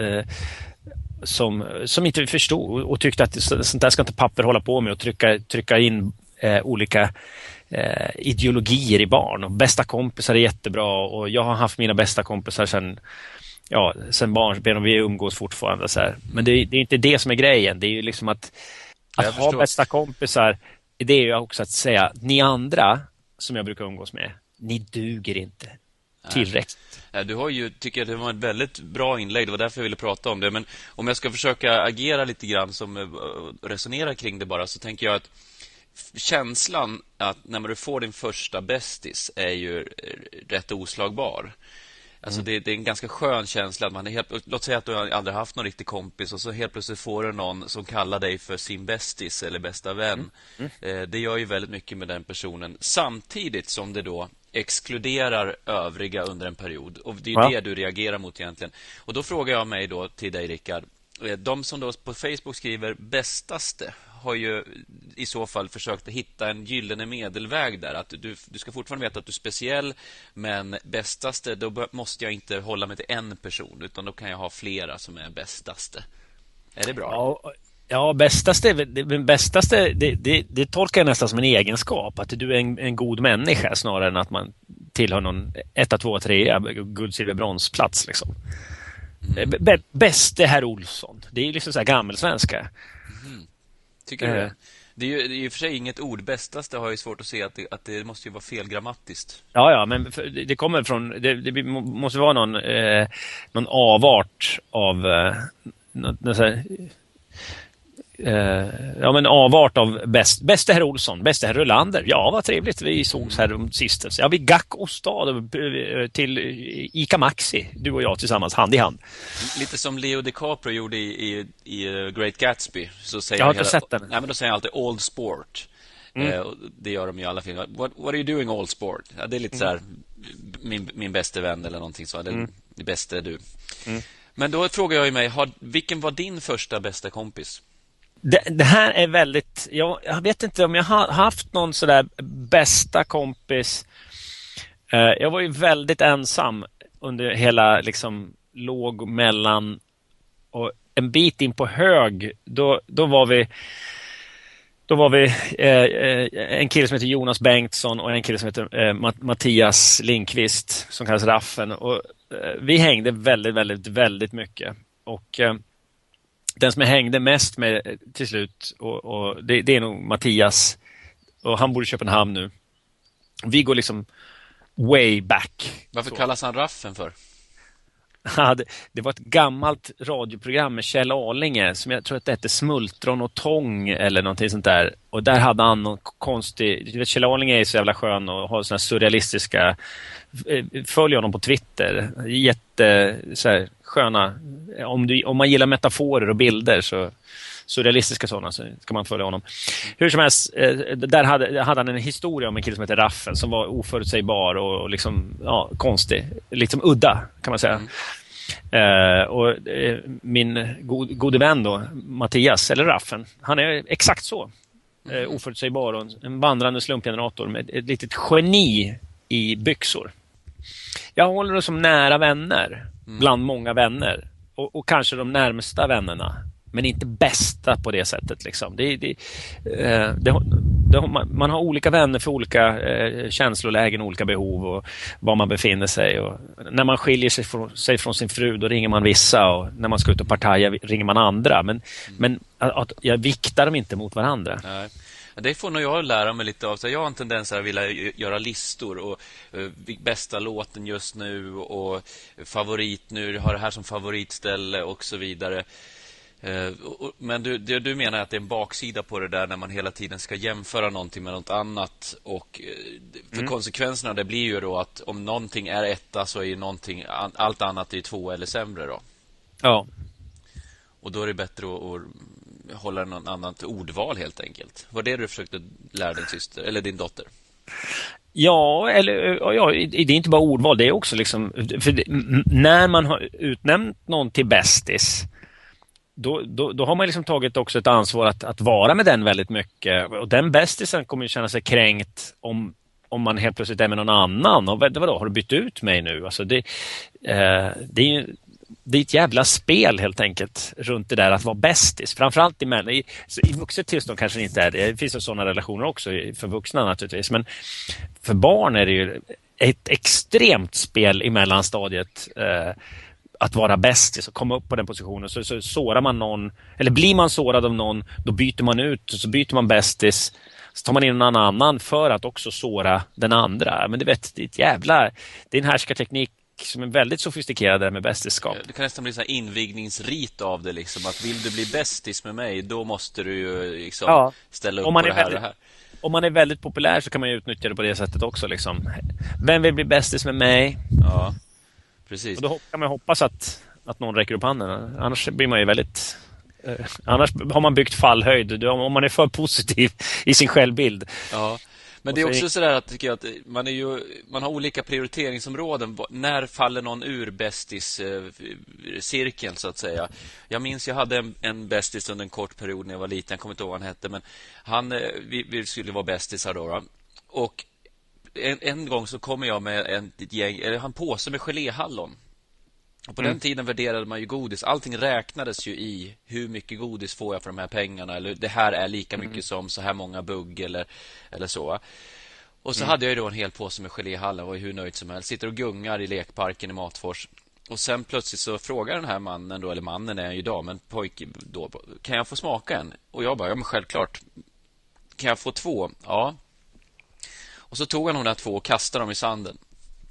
som inte förstod och tyckte att sånt där ska inte papper hålla på med och trycka in olika ideologier i barn. Och bästa kompisar är jättebra, och jag har haft mina bästa kompisar sen barnsben och vi umgås fortfarande så här. Men det är inte det som är grejen. Det är ju liksom att ha bästa kompisar. Det är ju också att säga, ni andra som jag brukar umgås med, ni duger inte tillräckligt. Du har ju, tycker jag det var ett väldigt bra inlägg, det var därför jag ville prata om det. Men om jag ska försöka agera lite grann som resonera kring det bara, så tänker jag att känslan att när du får din första bästis är ju rätt oslagbar. Alltså det är en ganska skön känsla att man låt säga att du aldrig haft någon riktig kompis och så helt plötsligt får du någon som kallar dig för sin bästis eller bästa vän. Det gör ju väldigt mycket med den personen, samtidigt som det då exkluderar övriga under en period. Och det är det du reagerar mot egentligen. Och då frågar jag mig då till dig, Rickard, de som då på Facebook skriver bästaste har ju i så fall försökt hitta en gyllene medelväg där. Att du ska fortfarande veta att du är speciell, men bästaste, då måste jag inte hålla mig till en person, utan då kan jag ha flera som är bästaste. Är det bra? Ja, bästaste det tolkar jag nästan som en egenskap. Att du är en god människa snarare än att man tillhör någon 1, 2, 3 guld, silver, bronsplats liksom. Bäste herr Olsson. Det är ju liksom så här gammelsvenska. Tycker du det? Det är ju i och för sig inget ord. Bästaste har jag svårt att se att det måste ju vara felgrammatiskt. Ja, men det kommer från... Det måste vara någon avart av... avart av bäste herr Olsson, bäste herr Rulander. Ja, vad trevligt. Vi sågs här om sistens. Ja, vi gack ostad till Ica Maxi, du och jag tillsammans, hand i hand. Lite som Leo DiCaprio gjorde i Great Gatsby. Så säger jag har inte sett den. Nej, men då säger han alltid all sport. Det gör de ju i alla filmer. What are you doing all sport? Ja, det är lite så här min bästa vän eller någonting så. Det bästa är du. Men då frågar jag mig, vilken var din första bästa kompis? Det här är väldigt... Jag vet inte om jag har haft någon sådär bästa kompis. Jag var ju väldigt ensam under hela liksom låg, mellan och en bit in på hög. Då var vi en kille som heter Jonas Bengtsson och en kille som heter Mattias Lindqvist som kallas Raffen. Och vi hängde väldigt, väldigt, väldigt mycket. Och den som jag hängde mest med till slut, och det är nog Mattias, och han bor i Köpenhamn nu. Vi går liksom way back. Varför kallas han Raffen för? Det var ett gammalt radioprogram med Kjell Arlinge som jag tror att det hette Smultron och Tång eller någonting sånt där. Och där hade han någon konstig... Kjell Arlinge är så jävla skön och har såna surrealistiska... Följ honom på Twitter. Jätte så här, sköna... Om man gillar metaforer och bilder så... surrealistiska sådana, så ska man följa honom. Hur som helst, där hade han en historia om en kille som heter Raffen som var oförutsägbar och liksom, konstig. Liksom udda, kan man säga. Min gode vän då, Mattias, eller Raffen, han är exakt så. Oförutsägbar och en vandrande slumpgenerator med ett litet geni i byxor. Jag håller det som nära vänner, bland många vänner. Och kanske de närmsta vännerna. Men inte bästa på det sättet liksom. Man har olika vänner för olika känslolägen, olika behov och var man befinner sig. Och när man skiljer sig från sin fru, då ringer man vissa, och när man ska ut och partaja ringer man andra. Men att jag viktar dem inte mot varandra. Nej. Det får nog jag lära mig lite av. Så jag har en tendens att vilja göra listor och bästa låten just nu och favorit nu, har det här som favoritställe och så vidare. Men du menar att det är en baksida på det där när man hela tiden ska jämföra någonting med något annat, och för konsekvenserna det blir ju då att om någonting är etta så är ju någonting, allt annat är två eller sämre då. Ja. Och då är det bättre att hålla något annat ordval helt enkelt. Var det du försökte lära din syster eller din dotter? Ja, det är inte bara ordval, det är också liksom, för när man har utnämnt någon till bästis, då har man liksom tagit också ett ansvar att vara med den väldigt mycket, och den bästisen kommer ju känna sig kränkt om man helt plötsligt är med någon annan, och vadå, har du bytt ut mig nu? Alltså det är ett jävla spel helt enkelt runt det där att vara bästis. Framförallt i vuxet tillstånd kanske det inte är det. Det finns ju sådana relationer också för vuxna naturligtvis. Men för barn är det ju ett extremt spel i mellanstadiet att vara bästis och komma upp på den positionen. Så sårar man någon, eller blir man sårad av någon, då byter man ut, så byter man bästis. Så tar man in någon annan för att också såra den andra. Men det är en härskarteknik som är väldigt sofistikerad med bästiskap. Det kan nästan bli så här invigningsrit av det liksom, att vill du bli bästis med mig, då måste du ju liksom ställa upp på det här och det här. Om man är väldigt populär så kan man ju utnyttja det på det sättet också liksom. Vem vill bli bästis med mig? Ja, precis. Och då kan man hoppas att någon räcker upp handen. Annars blir man ju väldigt... annars har man byggt fallhöjd om man är för positiv i sin självbild. Ja. Men det är också sådär att, tycker jag, att man har olika prioriteringsområden. När faller någon ur bästis-cirkeln så att säga? Jag minns jag hade en bästis under en kort period när jag var liten. Jag kommer inte ihåg vad han hette, men vi skulle vara bästisar då. Och en gång så kommer jag med ett gäng, eller han påse med geléhallon. Och på den tiden värderade man ju godis. Allting räknades ju i hur mycket godis får jag för de här pengarna. Eller det här är lika mycket som så här många bugg eller så. Och så hade jag ju då en hel påse med geléhallon. Var ju hur nöjd som helst. Sitter och gungar i lekparken i Matfors. Och sen plötsligt så frågar den här mannen då, eller mannen är jag ju idag, men pojke då, kan jag få smaka en? Och jag bara, ja men självklart. Kan jag få 2? Ja. Och så tog han de där 2 och kastade dem i sanden.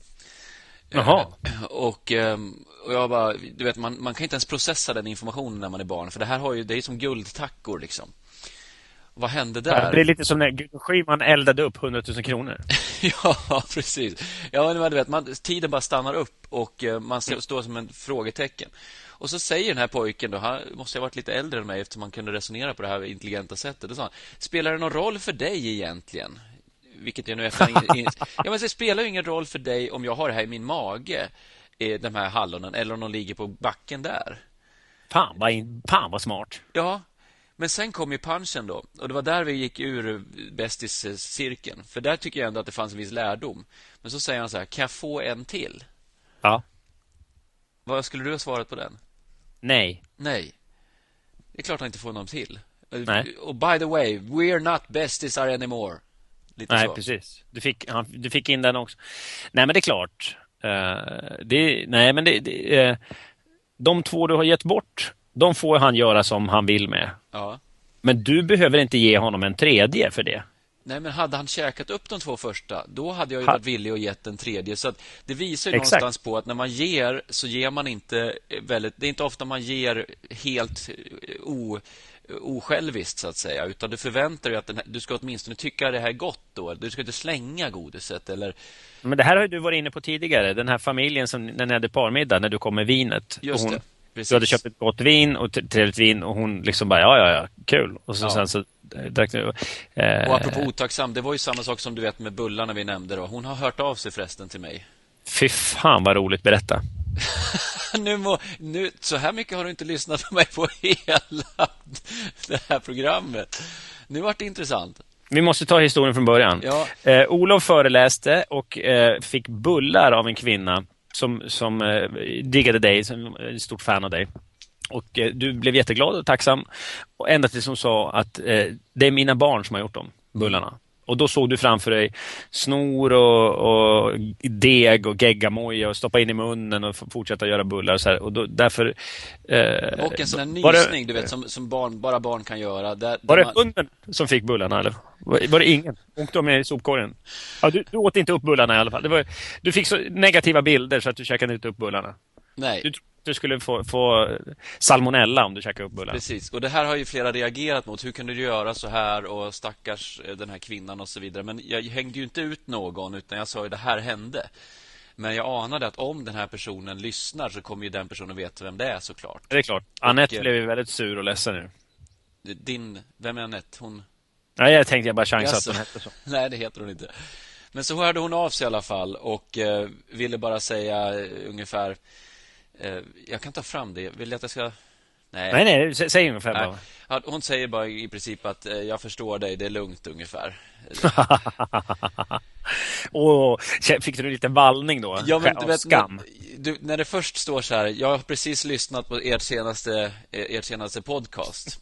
Jaha. Och jag bara, du vet, man kan inte ens processa den informationen när man är barn, för det här det är som guldtackor liksom. Vad hände där? Det är lite som när Gudrun Schyman eldade upp 100 000 kronor. Ja, precis. Ja, men du vet, tiden bara stannar upp och man står som en frågetecken. Och så säger den här pojken då, han måste ha varit lite äldre än mig eftersom man kunde resonera på det här intelligenta sättet. Då sa han, spelar det någon roll för dig egentligen? Vilket jag nu ja, men det spelar ju ingen roll för dig om jag har det här i min mage, de här hallonen, eller om de ligger på backen där. Fan vad smart. Ja, men sen kom ju punchen då. Och det var där vi gick ur bästis-cirkeln. För där tycker jag ändå att det fanns en viss lärdom. Men så säger han så här, kan jag få en till? Ja. Vad skulle du ha svarat på den? Nej. Det är klart han inte får någon till. Nej. Och by the way, we're not bestisar anymore. Nej, så. Precis. Du fick in den också. Nej, men det är klart. De 2 du har gett bort, de får han göra som han vill med. Ja. Men du behöver inte ge honom en tredje för det. Nej, men hade han käkat upp de 2 första, då hade jag ju varit villig att ge den tredje. Så att det visar ju någonstans på att när man ger, så ger man inte väldigt... Det är inte ofta man ger helt osjälviskt så att säga, utan du förväntar dig att du ska åtminstone tycka det här är gott då. Du ska inte slänga godiset eller... Men det här har ju du varit inne på tidigare. Den här familjen som när ni hade parmiddag, när du kom med vinet. Just det. Precis. Du hade köpt ett gott vin och trevligt vin, och hon liksom bara ja, kul. Och så sen så drack du. Och apropå otacksam, det var ju samma sak som du vet med bullarna vi nämnde då. Hon har hört av sig förresten till mig. Fy fan vad roligt, berätta. nu, så här mycket har du inte lyssnat på mig på hela det här programmet. Nu vart det intressant. Vi måste ta historien från början. Ja. Olof föreläste och fick bullar av en kvinna som diggade dig, som är ett stort fan av dig. Och du blev jätteglad och tacksam. Och ända tills hon sa att det är mina barn som har gjort de bullarna. Och då såg du framför dig snor och deg och geggamoja och stoppa in i munnen och fortsätta göra bullar och så här. Och då, därför... och en sån här nysning, du vet, som bara barn kan göra. Var det hunden som fick bullarna, eller? Var det ingen? Åkte de i sopkorgen? Ja, du åt inte upp bullarna i alla fall. Du fick så negativa bilder så att du käkade inte upp bullarna. Nej. Du du skulle få salmonella om du käkar upp bullen. Precis, och det här har ju flera reagerat mot. Hur kunde du göra så här, och stackars den här kvinnan och så vidare. Men jag hängde ju inte ut någon, utan jag sa ju det här hände. Men jag anade att om den här personen lyssnar så kommer ju den personen veta vem det är, såklart. Det är klart. Anette blev ju väldigt sur och ledsen nu. Vem är Anette? Hon... Nej, jag tänkte jag bara chansa att hon hette så. Nej, det heter hon inte. Men så hörde hon av sig i alla fall och ville bara säga ungefär... jag kan ta fram det. Vill jag att jag ska... Nej, säg ungefär bara. Ja, hon säger bara i princip att jag förstår dig, det är lugnt ungefär. Fick du lite vallning då? Ja, men du vet, skam. När det först står så här, jag har precis lyssnat på ert senaste podcast.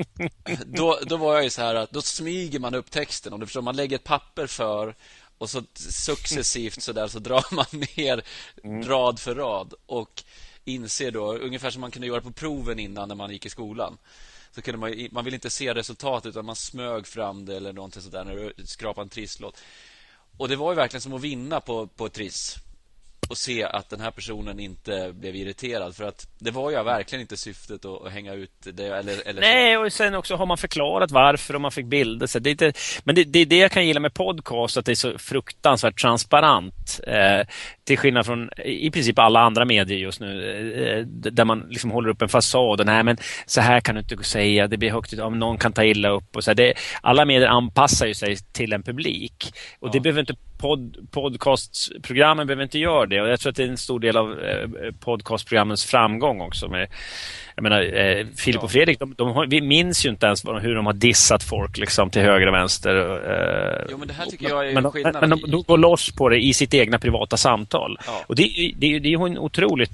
då var jag ju så här att då smyger man upp texten, och du förstår, man lägger ett papper för, och så successivt så där så drar man ner rad för rad och inser då, ungefär som man kunde göra på proven innan när man gick i skolan. Så kunde man vill inte se resultatet, utan man smög fram det eller någonting sådär när du skrapade en trisslåt. Och det var ju verkligen som att vinna på ett triss och se att den här personen inte blev irriterad, för att det var ju verkligen inte syftet att hänga ut det eller nej, och sen också har man förklarat varför, och man fick bilder så men det är det jag kan gilla med podcast, att det är så fruktansvärt transparent till skillnad från i princip alla andra medier just nu där man liksom håller upp en fasad och nej, men så här kan du inte säga, det blir högt om någon kan ta illa upp och så här, alla medier anpassar ju sig till en publik, och det behöver inte podcastprogrammen behöver inte göra det, och jag tror att det är en stor del av podcastprogrammens framgång också med, jag menar, Filip och Fredrik, vi minns ju inte ens hur de har dissat folk liksom till höger och vänster. Jo, men det här tycker jag är skillnad. Men de går loss på det i sitt egna privata samtal. Ja. Och det är ju en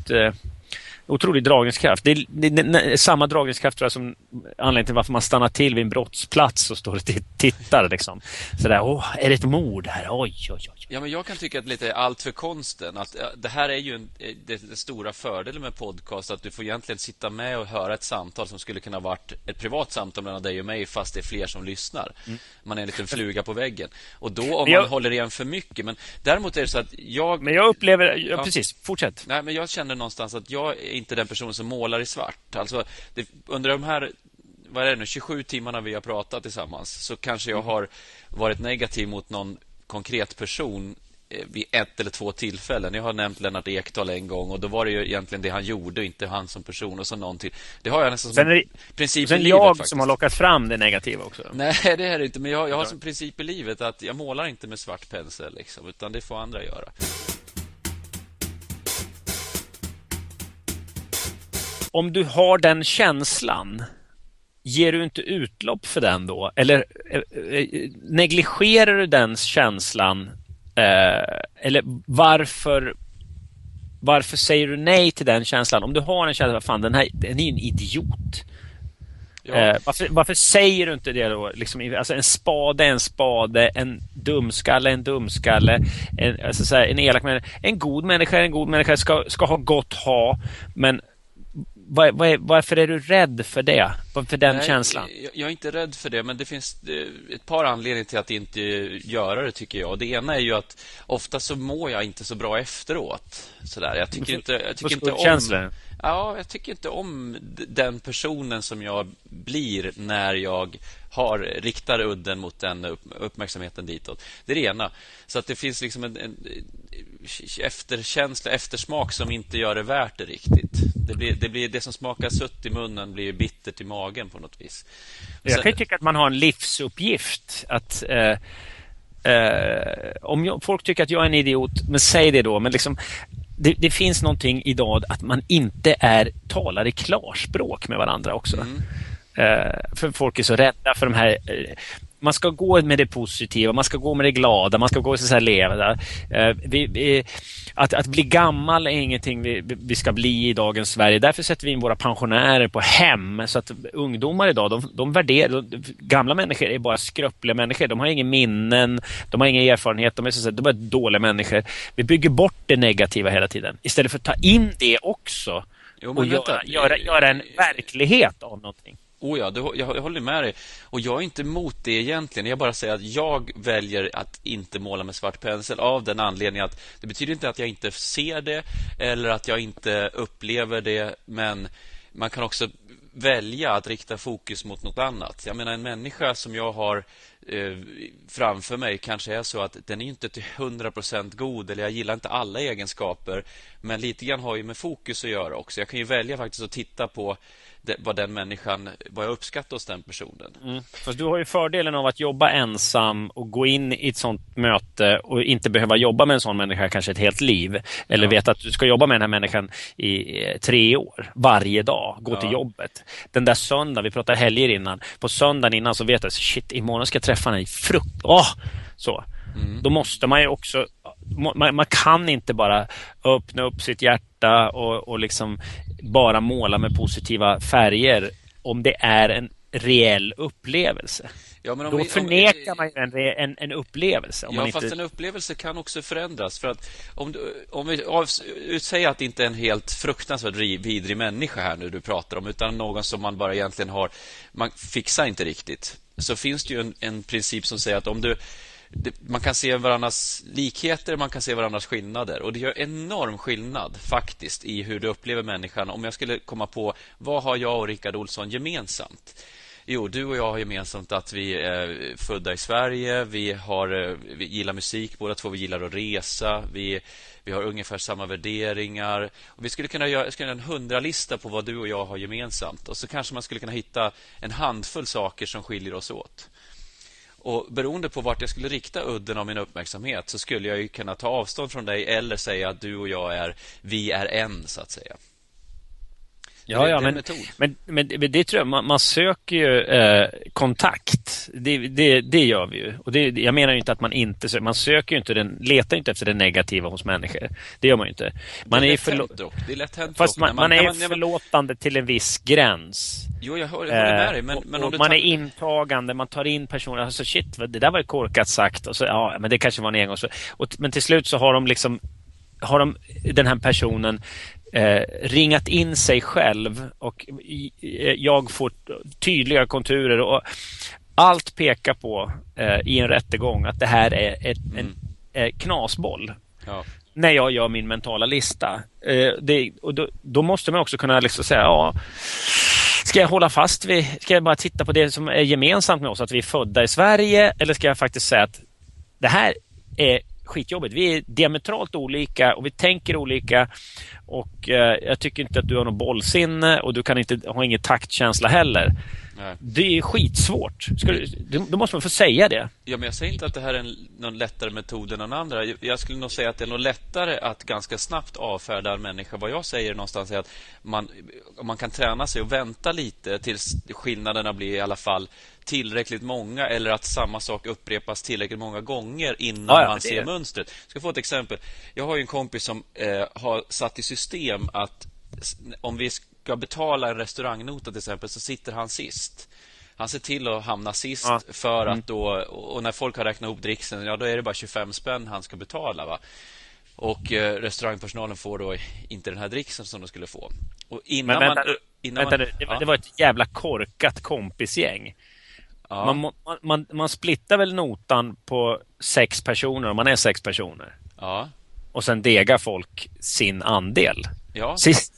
otrolig dragningskraft. Det är samma dragningskraft tror jag som anledningen till varför man stannar till vid en brottsplats och står och tittar liksom. Sådär, är det ett mord här? Oj. Ja, men jag kan tycka att lite allt för konsten, att det här är ju det stora fördelen med podcast, att du får egentligen sitta med och höra ett samtal som skulle kunna varit ett privat samtal mellan dig och mig, fast det är fler som lyssnar. Man är en liten fluga på väggen. Och då om man håller igen för mycket, men däremot är det så att Men jag upplever, precis, fortsätt. Nej, men jag känner någonstans att jag är inte den personen som målar i svart. Alltså, under de här 27 timmarna vi har pratat tillsammans, så kanske jag har varit negativ mot någon konkret person vid ett eller två tillfällen. Jag har nämnt Lennart Ekdal en gång, och då var det ju egentligen det han gjorde och inte han som person, och så någonting. Det har jag nästan som princip i livet. Jag faktiskt. Som har lockat fram det negativa också. Nej, det är det inte, men jag har som princip i livet att jag målar inte med svart pensel liksom, utan det får andra göra. Om du har den känslan, ger du inte utlopp för den då? Eller negligerar du den känslan? Eller varför säger du nej till den känslan? Om du har en känsla, fan, den är ju en idiot. Ja. Varför säger du inte det då? Liksom, alltså en spade är en spade, en dumskalle är en dumskalle, en elak människa. En god människa ska ha gott ha, men varför är du rädd för det? För den känslan? Jag är inte rädd för det, men det finns ett par anledningar till att inte göra det, tycker jag. Det ena är ju att ofta så mår jag inte så bra efteråt. Sådär. Jag tycker inte om den personen som jag blir när jag riktar udden mot den uppmärksamheten ditåt. Det är det ena. Så att det finns liksom en eftersmak som inte gör det värt det riktigt. Det blir det som smakar sött i munnen blir bittert i magen på något vis. Jag kan tycka att man har en livsuppgift att om folk tycker att jag är en idiot, men säg det då, men liksom det finns någonting idag att man inte talar i klarspråk med varandra också. För folk är så rädda för de här. Man ska gå med det positiva, man ska gå med det glada, man ska gå så här leva. Att bli gammal är ingenting vi ska bli i dagens Sverige. Därför sätter vi in våra pensionärer på hem, så att ungdomar idag, de värderar, gamla människor är bara skröpliga människor. De har ingen minnen, de har ingen erfarenhet, de är dåliga människor. Vi bygger bort det negativa hela tiden istället för att ta in det också och göra en verklighet av någonting. Jag håller med dig. Och jag är inte emot det egentligen. Jag bara säger att jag väljer att inte måla med svart pensel av den anledningen att det betyder inte att jag inte ser det eller att jag inte upplever det, men man kan också välja att rikta fokus mot något annat. Jag menar, en människa som jag har framför mig kanske är så att den är inte till 100% god, eller jag gillar inte alla egenskaper, men lite grann har ju med fokus att göra också. Jag kan ju välja faktiskt att titta på vad jag uppskattar hos den personen. Fast du har ju fördelen av att jobba ensam och gå in i ett sånt möte och inte behöva jobba med en sån människa kanske ett helt liv. Eller veta att du ska jobba med den här människan i 3 år, varje dag, gå till jobbet. Den där söndagen, vi pratade helger innan, på söndagen innan så vet jag, shit, imorgon ska jag träffa henne i så. Då måste man ju också, man kan inte bara öppna upp sitt hjärta och liksom bara måla med positiva färger om det är en reell upplevelse. Ja, men då förnekar man ju en upplevelse. Fast en upplevelse kan också förändras. För att om vi säger att det inte är en helt fruktansvärt vidrig människa här nu du pratar om, utan någon som man bara egentligen man fixar inte riktigt, så finns det ju en princip som säger att man kan se varandras likheter, man kan se varandras skillnader. Och det gör enorm skillnad faktiskt i hur du upplever människan. Om jag skulle komma på, vad har jag och Rickard Olsson gemensamt? Jo, du och jag har gemensamt att vi är födda i Sverige. Vi gillar musik båda två, vi gillar att resa. Vi har ungefär samma värderingar. Och vi skulle kunna göra en 100-lista på vad du och jag har gemensamt. Och så kanske man skulle kunna hitta en handfull saker som skiljer oss åt. Och beroende på vart jag skulle rikta udden av min uppmärksamhet så skulle jag ju kunna ta avstånd från dig eller säga att du och jag vi är en, så att säga. Men det tror jag, man söker ju kontakt. Det gör vi ju. Och jag menar ju inte att man inte söker. Man söker ju inte letar inte efter det negativa hos människor. Det gör man ju inte. Man det är lätt hänt. Fast man är förlåtande till en viss gräns. Jo, jag håller med dig. Men och man är intagande, man tar in personer. Alltså shit, det där var ju korkat sagt. Och så, men det kanske var en engång. Men till slut så har de den här personen ringat in sig själv och jag får tydliga konturer och allt pekar på i en rättegång att det här är en knasboll. Ja. När jag gör min mentala lista. Då måste man också kunna liksom säga, ska jag hålla fast vid, ska jag bara titta på det som är gemensamt med oss, att vi är födda i Sverige, eller ska jag faktiskt säga att det här är skitjobbigt. Vi är diametralt olika och vi tänker olika, och jag tycker inte att du har någon bollsinne och du kan inte ha ingen taktkänsla heller. Nej. Det är skitsvårt. Då måste man få säga det. Ja, men jag säger inte att det här är någon lättare metod än någon andra. Jag skulle nog säga att det är nog lättare att ganska snabbt avfärda en människa. Vad jag säger någonstans är att man kan träna sig och vänta lite tills skillnaderna blir i alla fall tillräckligt många, eller att samma sak upprepas tillräckligt många gånger innan man ser mönstret. Jag ska få ett exempel. Jag har ju en kompis som har satt i system att om vi ska betala en restaurangnota till exempel, så sitter han sist. Han ser till att hamna sist för att då, och när folk har räknat ihop dricksen, då är det bara 25 spänn han ska betala, va? Och restaurangpersonalen får då inte den här dricksen som de skulle få. Och det var ett jävla korkat kompisgäng. Ja. Man splittar väl notan på 6 personer om man är 6 personer. Ja. Och sen degar folk sin andel. Ja.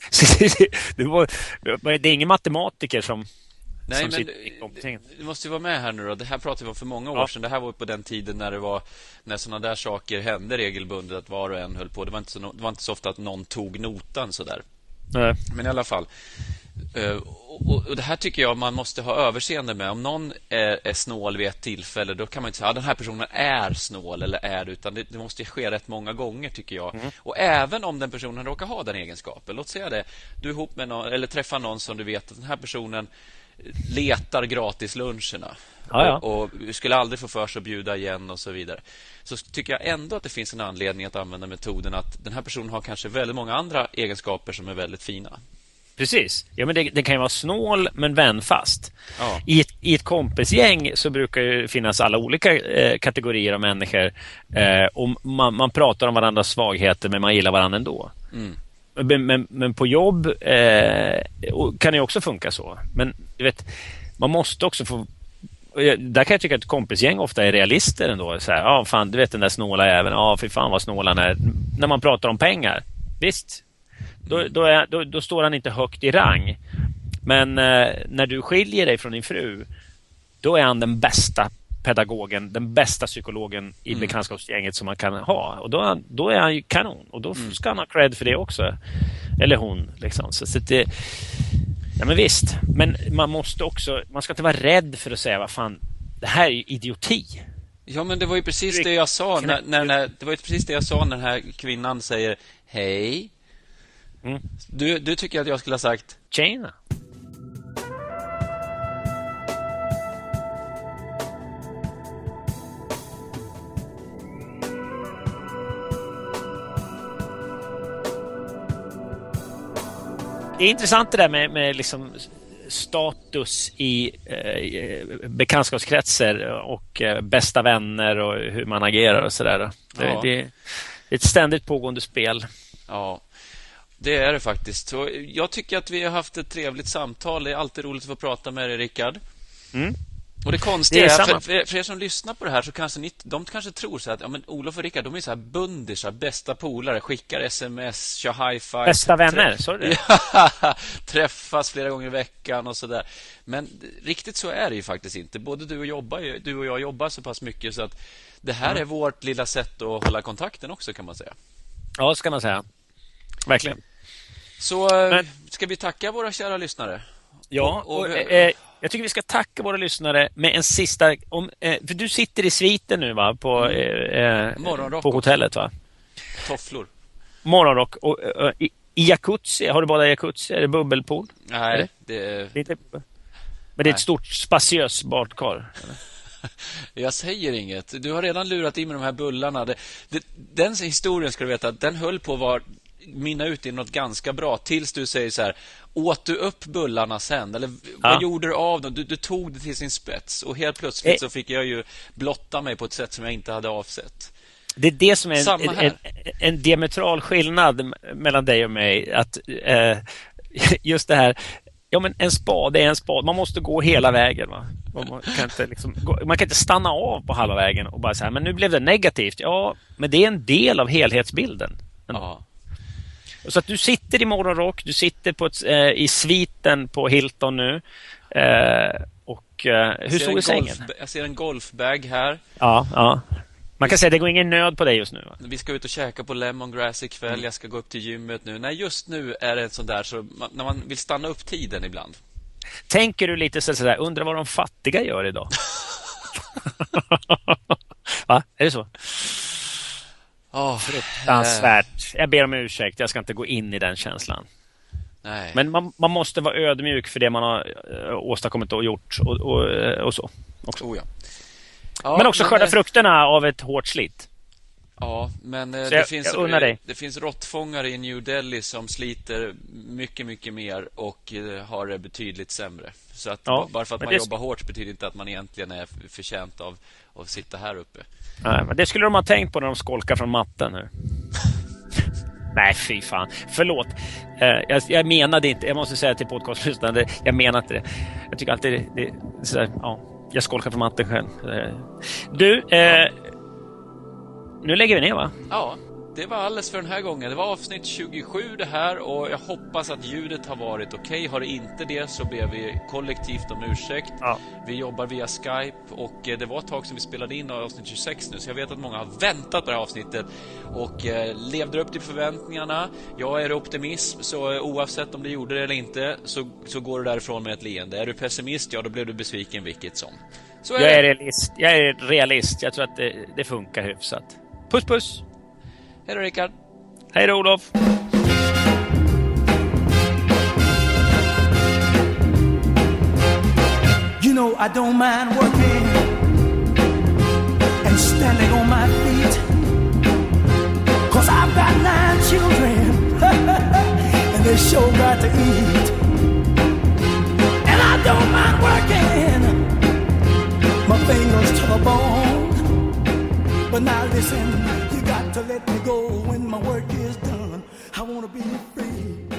Det är ingen matematiker som... Nej, men du måste ju vara med här nu då. Det här pratade vi om för många år sedan. Det här var på den tiden när sådana där saker hände regelbundet, att var och en höll på. Det var inte så ofta att någon tog notan så där. Nej. Men i alla fall. Och det här tycker jag man måste ha överseende med. Om någon är snål vid ett tillfälle, då kan man inte säga att den här personen är snål eller utan det måste ske rätt många gånger, tycker jag. Och även om den personen råkar ha den egenskapen. Låt säga det, du är ihop med någon, eller träffar någon som du vet att den här personen letar gratis luncherna och skulle aldrig få för sig att bjuda igen och så vidare. Så tycker jag ändå att det finns en anledning att använda metoden att den här personen har kanske väldigt många andra egenskaper som är väldigt fina. Precis. Ja, men det kan ju vara snål men vänfast. Ja. I ett kompisgäng så brukar det finnas alla olika kategorier av människor. Och man pratar om varandras svagheter, men man gillar varandra ändå. Men på jobb kan det också funka så. Men du vet, man måste också få... Där kan jag tycka att kompisgäng ofta är realister ändå. Så här, fan, du vet den där snåla även. Fy fan vad snåla när man pratar om pengar. Visst, då står han inte högt i rang. Men när du skiljer dig från din fru, då är han den bästa pedagogen, den bästa psykologen i bekantskapsgänget som man kan ha. Och då är han ju kanon. Och då ska han ha cred för det också. Eller hon, liksom. Så det... Ja, men visst. Men man ska inte vara rädd för att säga, vad fan, det här är ju idioti. Ja, men det var ju precis det jag sa det var ju precis det jag sa när den här kvinnan säger hej. Du tycker att jag skulle ha sagt tjena. Det är intressant det där med liksom status i bekantskapskretsar och bästa vänner och hur man agerar och sådär. Ja. Det är ett ständigt pågående spel. Ja, det är det faktiskt. Så jag tycker att vi har haft ett trevligt samtal. Det är alltid roligt att få prata med dig, Rickard. Och det konstiga är för er som lyssnar på det här så kanske de kanske tror så att men Olof och Rickard, de är så här bundisar, bästa polare, skickar sms, kör high five, bästa vänner, så är det. Träffas flera gånger i veckan och sådär. Men riktigt så är det ju faktiskt inte. Både du och jag jobbar så pass mycket så att det här är vårt lilla sätt att hålla kontakten också, kan man säga. Ja, ska man säga. Verkligen. Så ska vi tacka våra kära lyssnare? Ja, jag tycker vi ska tacka våra lyssnare med en sista... för du sitter i sviten nu, va? På hotellet, va? Tofflor. Morgonrock. Och i jacuzzi, har du badat i jacuzzi? Är det bubbelpool? Nej, det är inte... Men det är ett stort, spaciöst badkar. Jag säger inget. Du har redan lurat in med de här bullarna. Den historien, ska du veta, den höll på att vara... minna ut i något ganska bra tills du säger så här: åt du upp bullarna sen? Eller vad gjorde du av dem? Du tog det till sin spets. Och helt plötsligt så fick jag ju blotta mig på ett sätt som jag inte hade avsett. Det är det som är en diametral skillnad mellan dig och mig. Att just det här, ja, men en spade är en spade. Man måste gå hela vägen, va? Man kan inte stanna av på halva vägen och bara säga, men nu blev det negativt. Ja, men det är en del av helhetsbilden. Ja. Så att du sitter i morgonrock, du sitter i sviten på Hilton nu. Hur såg sängen? Jag ser en golfbag här. Ja. Man kan säga att det går ingen nöd på dig just nu, va? Vi ska ut och käka på Lemongrass ikväll. Jag ska gå upp till gymmet nu. Nej, just nu är det en sån där så när man vill stanna upp tiden ibland. Tänker du lite sådär, undrar vad de fattiga gör idag? Va? Är det så? Fruktansvärt. Jag ber om ursäkt, jag ska inte gå in i den känslan. Nej. Men man måste vara ödmjuk för det man har åstadkommit och gjort och så också. Men också skörda frukterna av ett hårt slit. Ja, men det finns råttfångare i New Delhi som sliter mycket, mycket mer och har det betydligt sämre. Så att bara för att man jobbar hårt betyder inte att man egentligen är förtjänt av att sitta här uppe. Nej, men det skulle de ha tänkt på när de skolkar från matten nu. Nej, fy fan. Förlåt. Jag menade inte, jag måste säga till podcastlyssnarna, jag menar inte det. Jag tycker alltid det så, jag skolkar från matten själv. Du, nu lägger vi ner, va? Ja, det var alldeles för den här gången. Det var avsnitt 27 det här och jag hoppas att ljudet har varit okej. Har det inte det så ber vi kollektivt om ursäkt. Ja. Vi jobbar via Skype och det var ett tag som vi spelade in avsnitt 26 nu. Så jag vet att många har väntat på det här avsnittet och levde upp till förväntningarna. Jag är optimism, så oavsett om du gjorde det eller inte så går du därifrån med ett leende. Är du pessimist, ja då blev du besviken vilket som. Så jag är realist. Jag tror att det funkar hyfsat. Puss puss! Hej då, Rickard. Hej då, Olof. You know I don't mind working and standing on my feet, 'cause I've got 9 children and they sure got to eat. And I don't mind working my fingers to the bone. But now listen, you got to let me go when my work is done. I wanna be free.